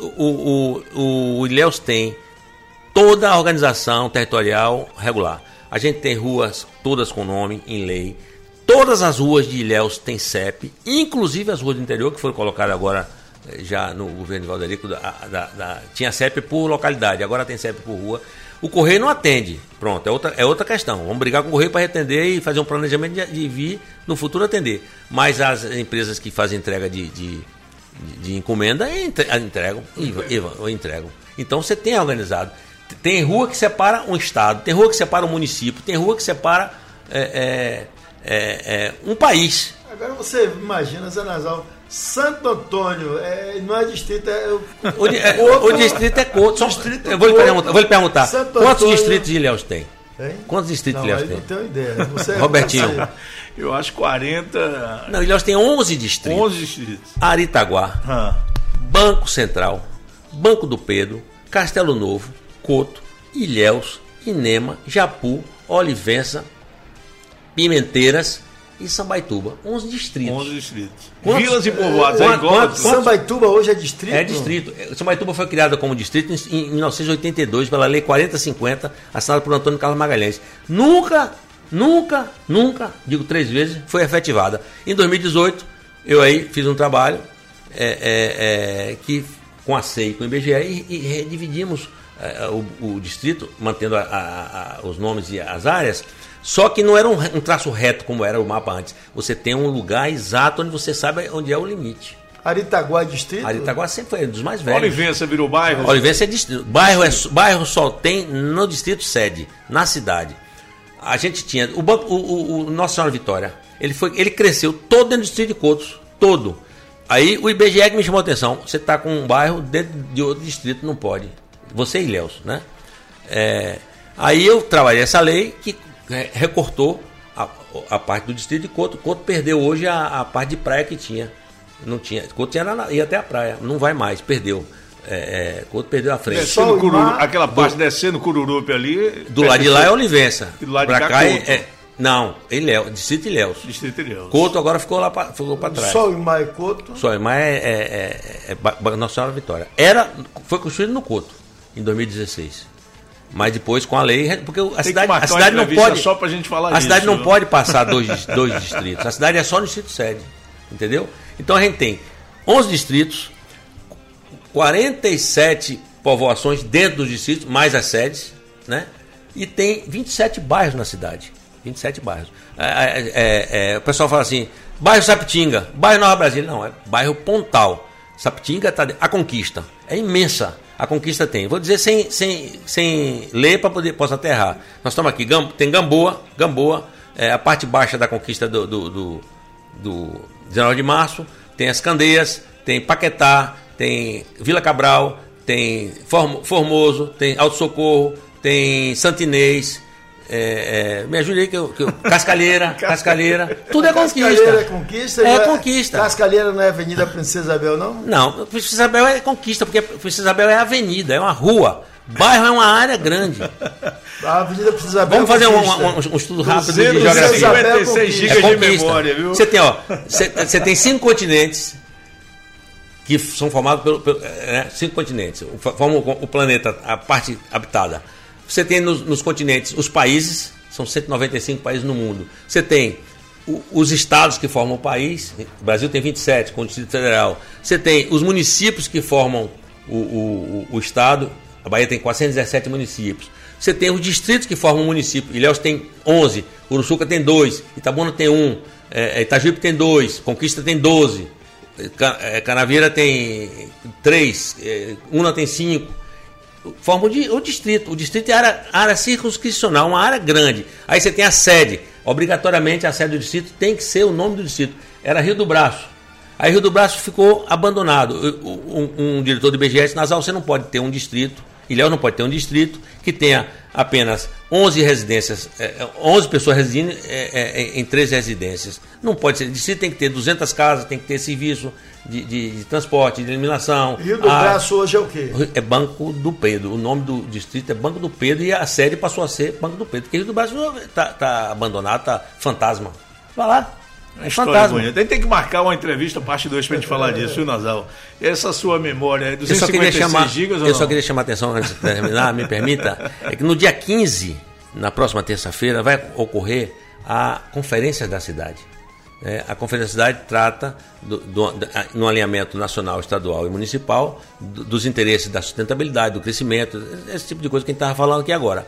o, o, o Ilhéus tem toda a organização territorial regular. A gente tem ruas todas com nome em lei. Todas as ruas de Ilhéus têm C E P, inclusive as ruas do interior que foram colocadas agora. Já no governo de Valderico, da, da, da, tinha C E P por localidade, agora tem C E P por rua. O Correio não atende, pronto, é outra, é outra questão. Vamos brigar com o Correio para atender e fazer um planejamento de, de vir no futuro atender. Mas as empresas que fazem entrega de, de, de encomenda entregam, e entregam. Então você tem organizado. Tem rua que separa um estado, tem rua que separa um município, tem rua que separa é, é, é, é, um país. Agora você imagina, Zé Nazal, Santo Antônio, é, não é distrito, é o, o, é, outro, o distrito é Couto. Eu vou lhe perguntar, vou lhe perguntar quantos Antônio, distritos de Ilhéus tem? Tem? Quantos distritos de Ilhéus tem? Não tenho ideia. Você, Robertinho. Você... Eu acho quarenta. Não, Ilhéus tem onze distritos. onze distritos. Aritaguá, ah. Banco Central, Banco do Pedro, Castelo Novo, Couto, Ilhéus, Inema, Japu, Olivença, Pimenteiras e Sambaituba, onze distritos. onze distritos. Quantos, Vilas e povoados. É, quantos, quantos, Sambaituba hoje é distrito? É distrito. Sambaituba foi criada como distrito em mil novecentos e oitenta e dois pela Lei quarenta cinquenta, assinada por Antônio Carlos Magalhães. Nunca, nunca, nunca, digo três vezes, foi efetivada. Em dois mil e dezoito, eu aí fiz um trabalho é, é, é, que, com a C E I, com o I B G E, e, e redividimos é, o, o distrito, mantendo a, a, a, os nomes e as áreas. Só que não era um, um traço reto como era o mapa antes. Você tem um lugar exato onde você sabe onde é o limite. Aritaguá é distrito? Aritaguá sempre foi um dos mais velhos. Olivença virou bairro? Olivença é distrito. Bairro, é, bairro só tem no distrito sede, na cidade. A gente tinha... O, banco, o, o, o Nossa Senhora Vitória, ele, foi, ele cresceu todo dentro do distrito de Coutos. Todo. Aí o I B G E que me chamou a atenção. Você está com um bairro dentro de outro distrito, não pode. Você e Ilhéus, né? É, aí eu trabalhei essa lei que recortou a, a parte do distrito de Couto. Couto perdeu hoje a, a parte de praia que tinha. Não tinha. Couto tinha, ia até a praia. Não vai mais, perdeu. É, é, Couto perdeu a frente. Descendo Cururu, aquela parte do, descendo Cururupe ali. Do lado de lá é Olivença. Do lado de pra cá, cá é, é, não, Ilhéus, distrito Ilhéus. Distrito Ilhéus. Couto agora ficou lá pra, ficou para trás. Sol e Mar e Couto. Sol e Mar é, é, é, é Nossa Senhora Vitória. Era, foi construído no Couto em dois mil e dezesseis. Mas depois com a lei, porque a cidade, a cidade não pode, só pra gente falar a disso, cidade não viu? pode passar dois, dois distritos. A cidade é só no distrito sede, entendeu? Então a gente tem onze distritos, quarenta e sete povoações dentro dos distritos, mais as sedes, né? E tem vinte e sete bairros na cidade. vinte e sete bairros. É, é, é, o pessoal fala assim, bairro Sapitinga, bairro Nova Brasília. Não, é bairro Pontal. Sapitinga está... A Conquista é imensa. A Conquista tem. Vou dizer sem, sem, sem ler para poder posso aterrar. Nós estamos aqui, tem Gamboa, Gamboa, é, a parte baixa da Conquista do, do, do, do dezenove de março, tem as Candeias, tem Paquetá, tem Vila Cabral, tem Formoso, tem Alto Socorro, tem Santinês, é, é, me ajude aí que eu, que eu Cascalheira, Cascalheira, tudo é conquista. Cascalheira é conquista? É conquista. Cascalheira não é Avenida Princesa Isabel, não? Não, Princesa Isabel é conquista, porque Princesa Isabel é avenida, é uma rua. Bairro é uma área grande. A Avenida Princesa Isabel. Vamos fazer um, um, um estudo rápido de geografia. cinquenta e seis gigas de memória, viu? Você tem, ó, você, você tem cinco continentes que são formados pelo, pelo é, cinco continentes, formam o planeta, a parte habitada. Você tem nos, nos continentes os países, são cento e noventa e cinco países no mundo. Você tem o, os estados que formam o país, o Brasil tem vinte e sete, com o Distrito Federal. Você tem os municípios que formam o, o, o, o estado, a Bahia tem quatrocentos e dezessete municípios. Você tem os distritos que formam o município, Ilhéus tem onze, Uruçuca tem dois, Itabuna tem um, é, Itajuípe tem dois, Conquista tem doze, Canavieira tem três, Una tem cinco. Forma o, o distrito. O distrito é área, área circunscricional, uma área grande. Aí você tem a sede. Obrigatoriamente a sede do distrito tem que ser o nome do distrito. Era Rio do Braço. Aí Rio do Braço ficou abandonado. Um, um diretor do I B G E disse, Nasal, você não pode ter um distrito, Ilhéus não pode ter um distrito que tenha apenas onze residências, onze pessoas residindo em treze residências. Não pode ser. O distrito tem que ter duzentas casas, tem que ter serviço de, de, de transporte, de eliminação. Rio do a, Braço hoje é o quê? É Banco do Pedro. O nome do distrito é Banco do Pedro e a sede passou a ser Banco do Pedro. Porque Rio do Braço está tá abandonado, está fantasma. Vai lá. É fantasma. Bonita. A gente tem que marcar uma entrevista, parte dois, para a gente falar disso, viu, Nasal? Essa sua memória é duzentos e cinquenta e seis gigas ou Eu não? só queria chamar a atenção, antes de terminar, me permita, é que no dia quinze, na próxima terça-feira, vai ocorrer a Conferência da Cidade. É, a Conferência da Cidade trata, do, do, do, no alinhamento nacional, estadual e municipal, do, dos interesses da sustentabilidade, do crescimento, esse tipo de coisa que a gente estava falando aqui agora.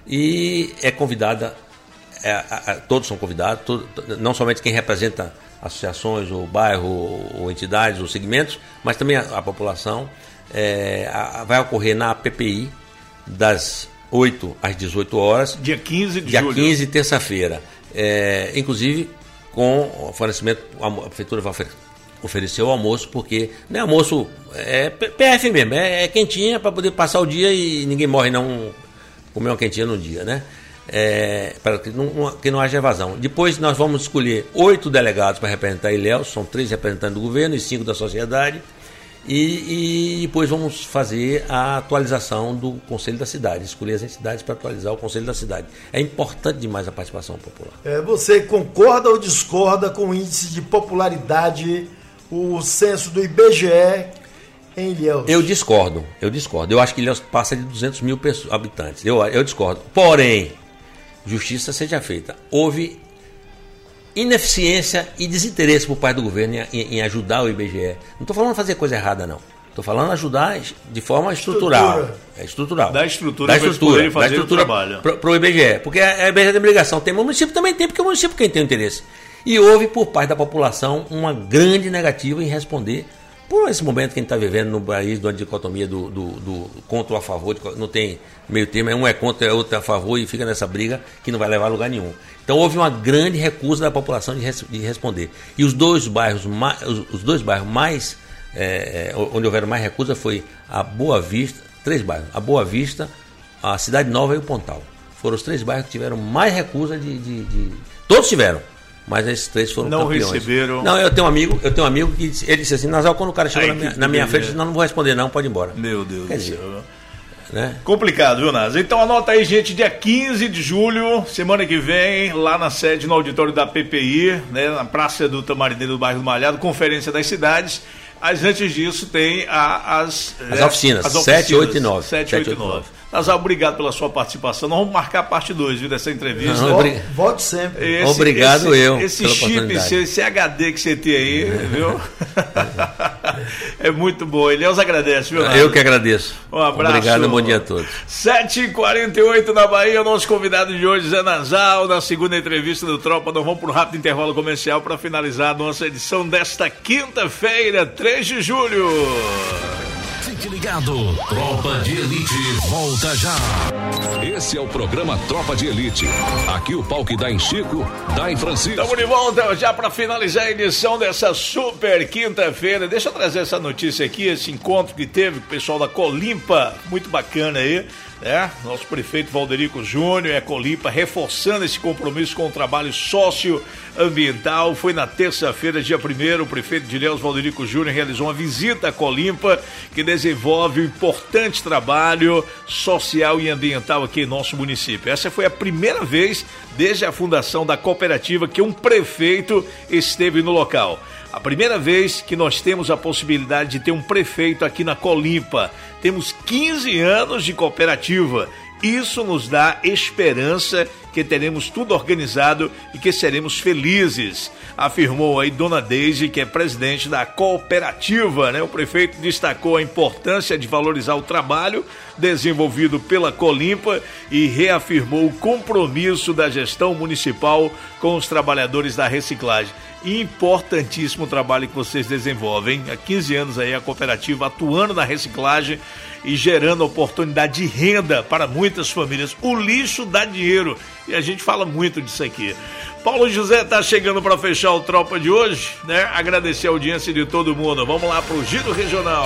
E é convidada... É, a, a, todos são convidados, todo, não somente quem representa associações, ou bairro, ou, ou entidades, ou segmentos, mas também a, a população. É, a, vai ocorrer na P P I, das oito às dezoito horas. Dia quinze de dia julho. Dia quinze, terça-feira. É, inclusive, com o fornecimento, a prefeitura vai oferecer o almoço, porque não é almoço, é P F mesmo, é, é quentinha para poder passar o dia e ninguém morre não comer uma quentinha no dia, né? É, para que não, que não haja evasão. Depois nós vamos escolher oito delegados para representar Ilhéus, são três representantes do governo e cinco da sociedade, e, e depois vamos fazer a atualização do Conselho da Cidade, escolher as entidades para atualizar o Conselho da Cidade. É importante demais a participação popular. É, você concorda ou discorda com o índice de popularidade, o censo do I B G E em Ilhéus? Eu discordo, eu discordo. Eu acho que Ilhéus passa de duzentos mil pessoas, habitantes. Eu, eu discordo. Porém, justiça seja feita. Houve ineficiência e desinteresse por parte do governo em, em ajudar o I B G E. Não estou falando fazer coisa errada, não. Estou falando ajudar de forma estrutural. Estrutura. É estrutural. Da estrutura, da estrutura, fazer da estrutura para o I B G E. Porque a I B G E tem obrigação. Tem, o município também tem, porque o município quem tem o interesse. E houve, por parte da população, uma grande negativa em responder por esse momento que a gente está vivendo no país, de uma dicotomia do, do, do contra ou a favor, não tem meio termo, um é contra, é outro é a favor, e fica nessa briga que não vai levar a lugar nenhum. Então houve uma grande recusa da população de, res, de responder. E os dois bairros mais, os, os dois bairros mais é, onde houveram mais recusa foi a Boa Vista, três bairros, a Boa Vista, a Cidade Nova e o Pontal. Foram os três bairros que tiveram mais recusa de, de, de... Todos tiveram. Mas esses três foram não campeões. Receberam. Não, eu tenho um amigo, eu tenho um amigo que disse, ele disse assim, Nasal, quando o cara chegou Ai, na minha, na minha frente, disse, não, não vou responder não, pode ir embora. Meu Deus Quer do dizer, céu. Né? Complicado, viu, Nas? Então anota aí, gente, dia quinze de julho, semana que vem, lá na sede, no auditório da P P I, né, na Praça do Tamarineiro do bairro do Malhado, Conferência das Cidades. Mas antes disso tem a, as, as, é, oficinas, as oficinas, sete, oito e nove. sete, oito e nove. Nasal, obrigado pela sua participação. Nós vamos marcar a parte dois, viu, dessa entrevista. Não, obrig... Volte sempre. Esse, obrigado esse, eu. Esse chip, esse, esse H D que você tem aí, viu? É muito bom. Elias agradece, viu, Nado? Eu que agradeço. Um abraço. Obrigado e bom dia a todos. sete e quarenta e oito na Bahia, o nosso convidado de hoje, Zé Nasal, na segunda entrevista do Tropa. Nós vamos para um rápido intervalo comercial para finalizar a nossa edição desta quinta-feira, três de julho. Fique ligado, Tropa de Elite volta já. Esse é o programa Tropa de Elite. Aqui o pau que dá em Chico, dá em Francisco. Estamos de volta já para finalizar a edição dessa super quinta-feira. Deixa eu trazer essa notícia aqui, esse encontro que teve com o pessoal da Colimpa, muito bacana aí. É, nosso prefeito Valderico Júnior e a Colimpa reforçando esse compromisso com o trabalho socioambiental. Foi na terça-feira, dia primeiro, o prefeito de Ilhéus, Valderico Júnior, realizou uma visita à Colimpa, que desenvolve um importante trabalho social e ambiental aqui em nosso município. Essa foi a primeira vez desde a fundação da cooperativa que um prefeito esteve no local. A primeira vez que nós temos a possibilidade de ter um prefeito aqui na Colimpa. Temos quinze anos de cooperativa. Isso nos dá esperança que teremos tudo organizado e que seremos felizes, afirmou aí Dona Deise, que é presidente da cooperativa, né? O prefeito destacou a importância de valorizar o trabalho desenvolvido pela Colimpa e reafirmou o compromisso da gestão municipal com os trabalhadores da reciclagem. Importantíssimo o trabalho que vocês desenvolvem. Há quinze anos aí a cooperativa atuando na reciclagem e gerando oportunidade de renda para muitas famílias. O lixo dá dinheiro e a gente fala muito disso aqui. Paulo José está chegando para fechar o Tropa de hoje, né? Agradecer a audiência de todo mundo. Vamos lá para o Giro Regional.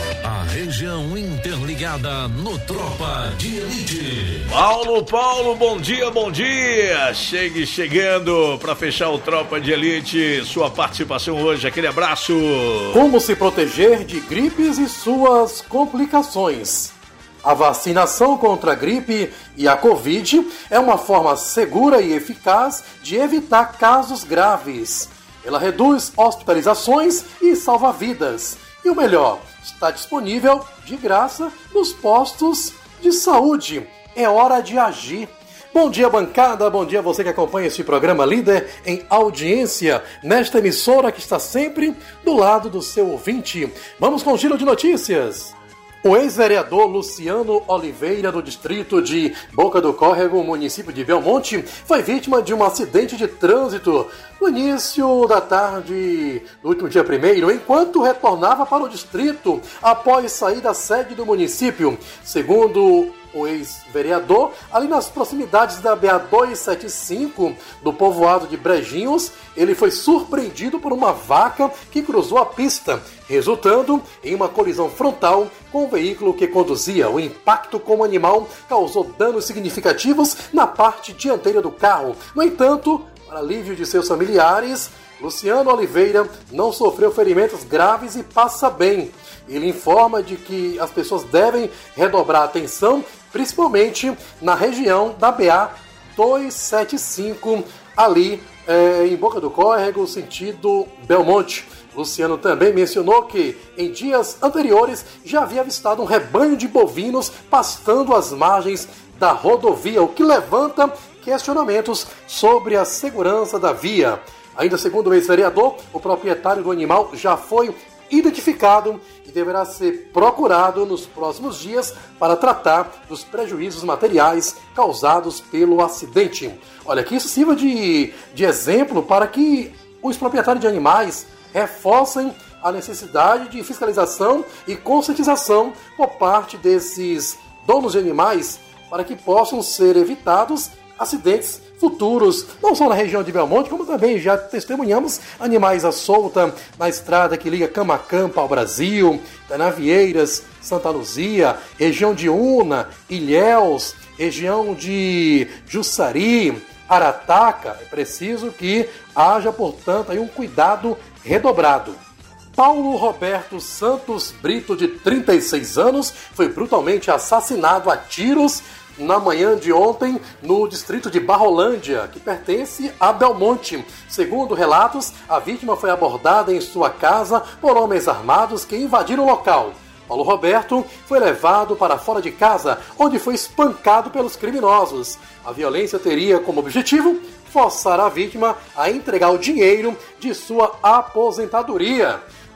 A região interligada no Tropa de Elite. Paulo, Paulo, bom dia, bom dia. Chegue chegando para fechar o Tropa de Elite. Sua participação hoje, aquele abraço. Como se proteger de gripes e suas complicações? A vacinação contra a gripe e a Covid é uma forma segura e eficaz de evitar casos graves. Ela reduz hospitalizações e salva vidas. E o melhor, está disponível de graça nos postos de saúde. É hora de agir. Bom dia, bancada. Bom dia a você que acompanha este programa líder em audiência nesta emissora que está sempre do lado do seu ouvinte. Vamos com o giro de notícias. O ex-vereador Luciano Oliveira, do distrito de Boca do Córrego, município de Belmonte, foi vítima de um acidente de trânsito no início da tarde do último dia primeiro, enquanto retornava para o distrito após sair da sede do município. Segundo o ex-vereador, ali nas proximidades da B A duzentos e setenta e cinco, do povoado de Brejinhos, ele foi surpreendido por uma vaca que cruzou a pista, resultando em uma colisão frontal com o veículo que conduzia. O impacto com o animal causou danos significativos na parte dianteira do carro. No entanto, para alívio de seus familiares, Luciano Oliveira não sofreu ferimentos graves e passa bem. Ele informa de que as pessoas devem redobrar a atenção, principalmente na região da B A duzentos e setenta e cinco, ali é, em Boca do Córrego, sentido Belmonte. Luciano também mencionou que, em dias anteriores, já havia avistado um rebanho de bovinos pastando às margens da rodovia, o que levanta questionamentos sobre a segurança da via. Ainda segundo o ex-vereador, o proprietário do animal já foi identificado e deverá ser procurado nos próximos dias para tratar dos prejuízos materiais causados pelo acidente. Olha, que isso sirva de, de exemplo para que os proprietários de animais reforcem a necessidade de fiscalização e conscientização por parte desses donos de animais para que possam ser evitados acidentes futuros, não só na região de Belmonte, como também já testemunhamos animais à solta na estrada que liga Camacampa ao Brasil, Canavieiras, Santa Luzia, região de Una, Ilhéus, região de Jussari, Arataca. É preciso que haja, portanto, aí um cuidado redobrado. Paulo Roberto Santos Brito, de trinta e seis anos, foi brutalmente assassinado a tiros na manhã de ontem no distrito de Barrolândia, que pertence a Belmonte. Segundo relatos, a vítima foi abordada em sua casa por homens armados que invadiram o local. Paulo Roberto foi levado para fora de casa, onde foi espancado pelos criminosos. A violência teria como objetivo forçar a vítima a entregar o dinheiro de sua aposentadoria.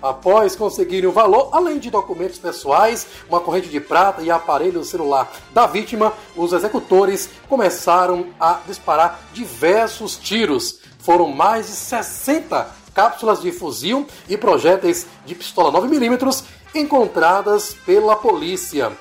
Após conseguirem o valor, além de documentos pessoais, uma corrente de prata e aparelho celular da vítima, os executores começaram a disparar diversos tiros. Foram mais de sessenta cápsulas de fuzil e projéteis de pistola nove milímetros encontradas pela polícia.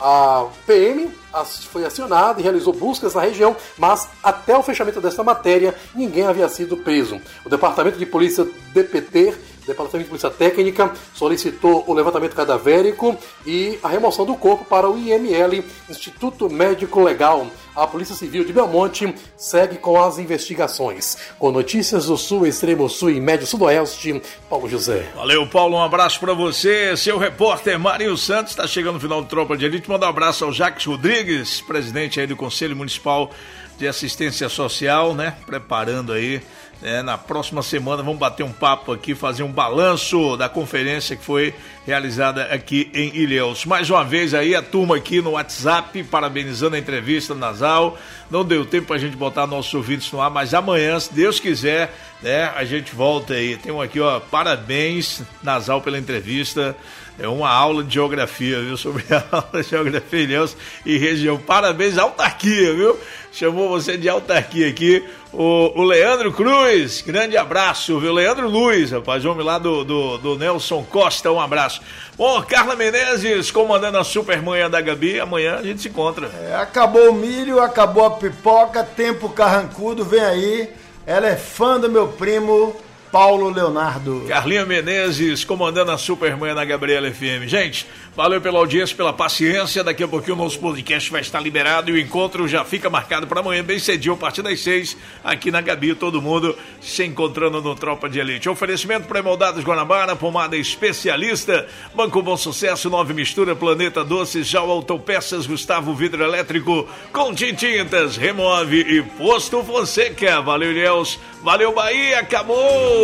A P M foi acionada e realizou buscas na região, mas até o fechamento desta matéria, ninguém havia sido preso. O Departamento de Polícia D P T, Departamento de Polícia Técnica, solicitou o levantamento cadavérico e a remoção do corpo para o I M L, Instituto Médico Legal. A Polícia Civil de Belmonte segue com as investigações. Com notícias do Sul, Extremo Sul e Médio Sudoeste, Paulo José. Valeu, Paulo, um abraço pra você. Seu repórter Marinho Santos está chegando no final do Tropa de Elite. Manda um abraço ao Jacques Rodrigues, presidente aí do Conselho Municipal de Assistência Social, né? Preparando aí, né? Na próxima semana vamos bater um papo aqui, fazer um balanço da conferência que foi realizada aqui em Ilhéus. Mais uma vez aí a turma aqui no WhatsApp, parabenizando a entrevista nasal. Não deu tempo pra gente botar nossos ouvintes no ar, mas amanhã, se Deus quiser, né, a gente volta aí. Tem um aqui, ó, parabéns, Nasal, pela entrevista. É uma aula de geografia, viu? Sobre a aula de geografia Ilhéus e região. Parabéns, autarquia, viu? Chamou você de autarquia aqui. O, o Leandro Cruz, grande abraço, viu? Leandro Luiz, rapaz, homem lá do, do, do Nelson Costa, um abraço. Bom, Carla Menezes comandando a Supermanhã da Gabi, amanhã a gente se encontra. É, acabou o milho, acabou a pipoca, tempo carrancudo, vem aí. Ela é fã do meu primo Paulo Leonardo. Carlinha Menezes comandando a Supermanhã na Gabriela F M. Gente, valeu pela audiência, pela paciência. Daqui a pouquinho o nosso podcast vai estar liberado e o encontro já fica marcado para amanhã, bem cedinho, a partir das seis, aqui na Gabi, todo mundo se encontrando no Tropa de Elite. Oferecimento pré-moldados Guanabara, pomada especialista, Banco Bom Sucesso, Nove Mistura, Planeta Doces, Jau Autopeças, Gustavo Vidro Elétrico, Contim Tintas, Remove e Posto Fonseca. Valeu, Ilhéus. Valeu, Bahia. Acabou!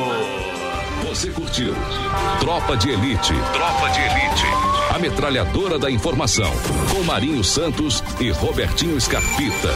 Você curtiu Tropa de Elite. Tropa de Elite. A metralhadora da informação. Com Marinho Santos e Robertinho Scarpita.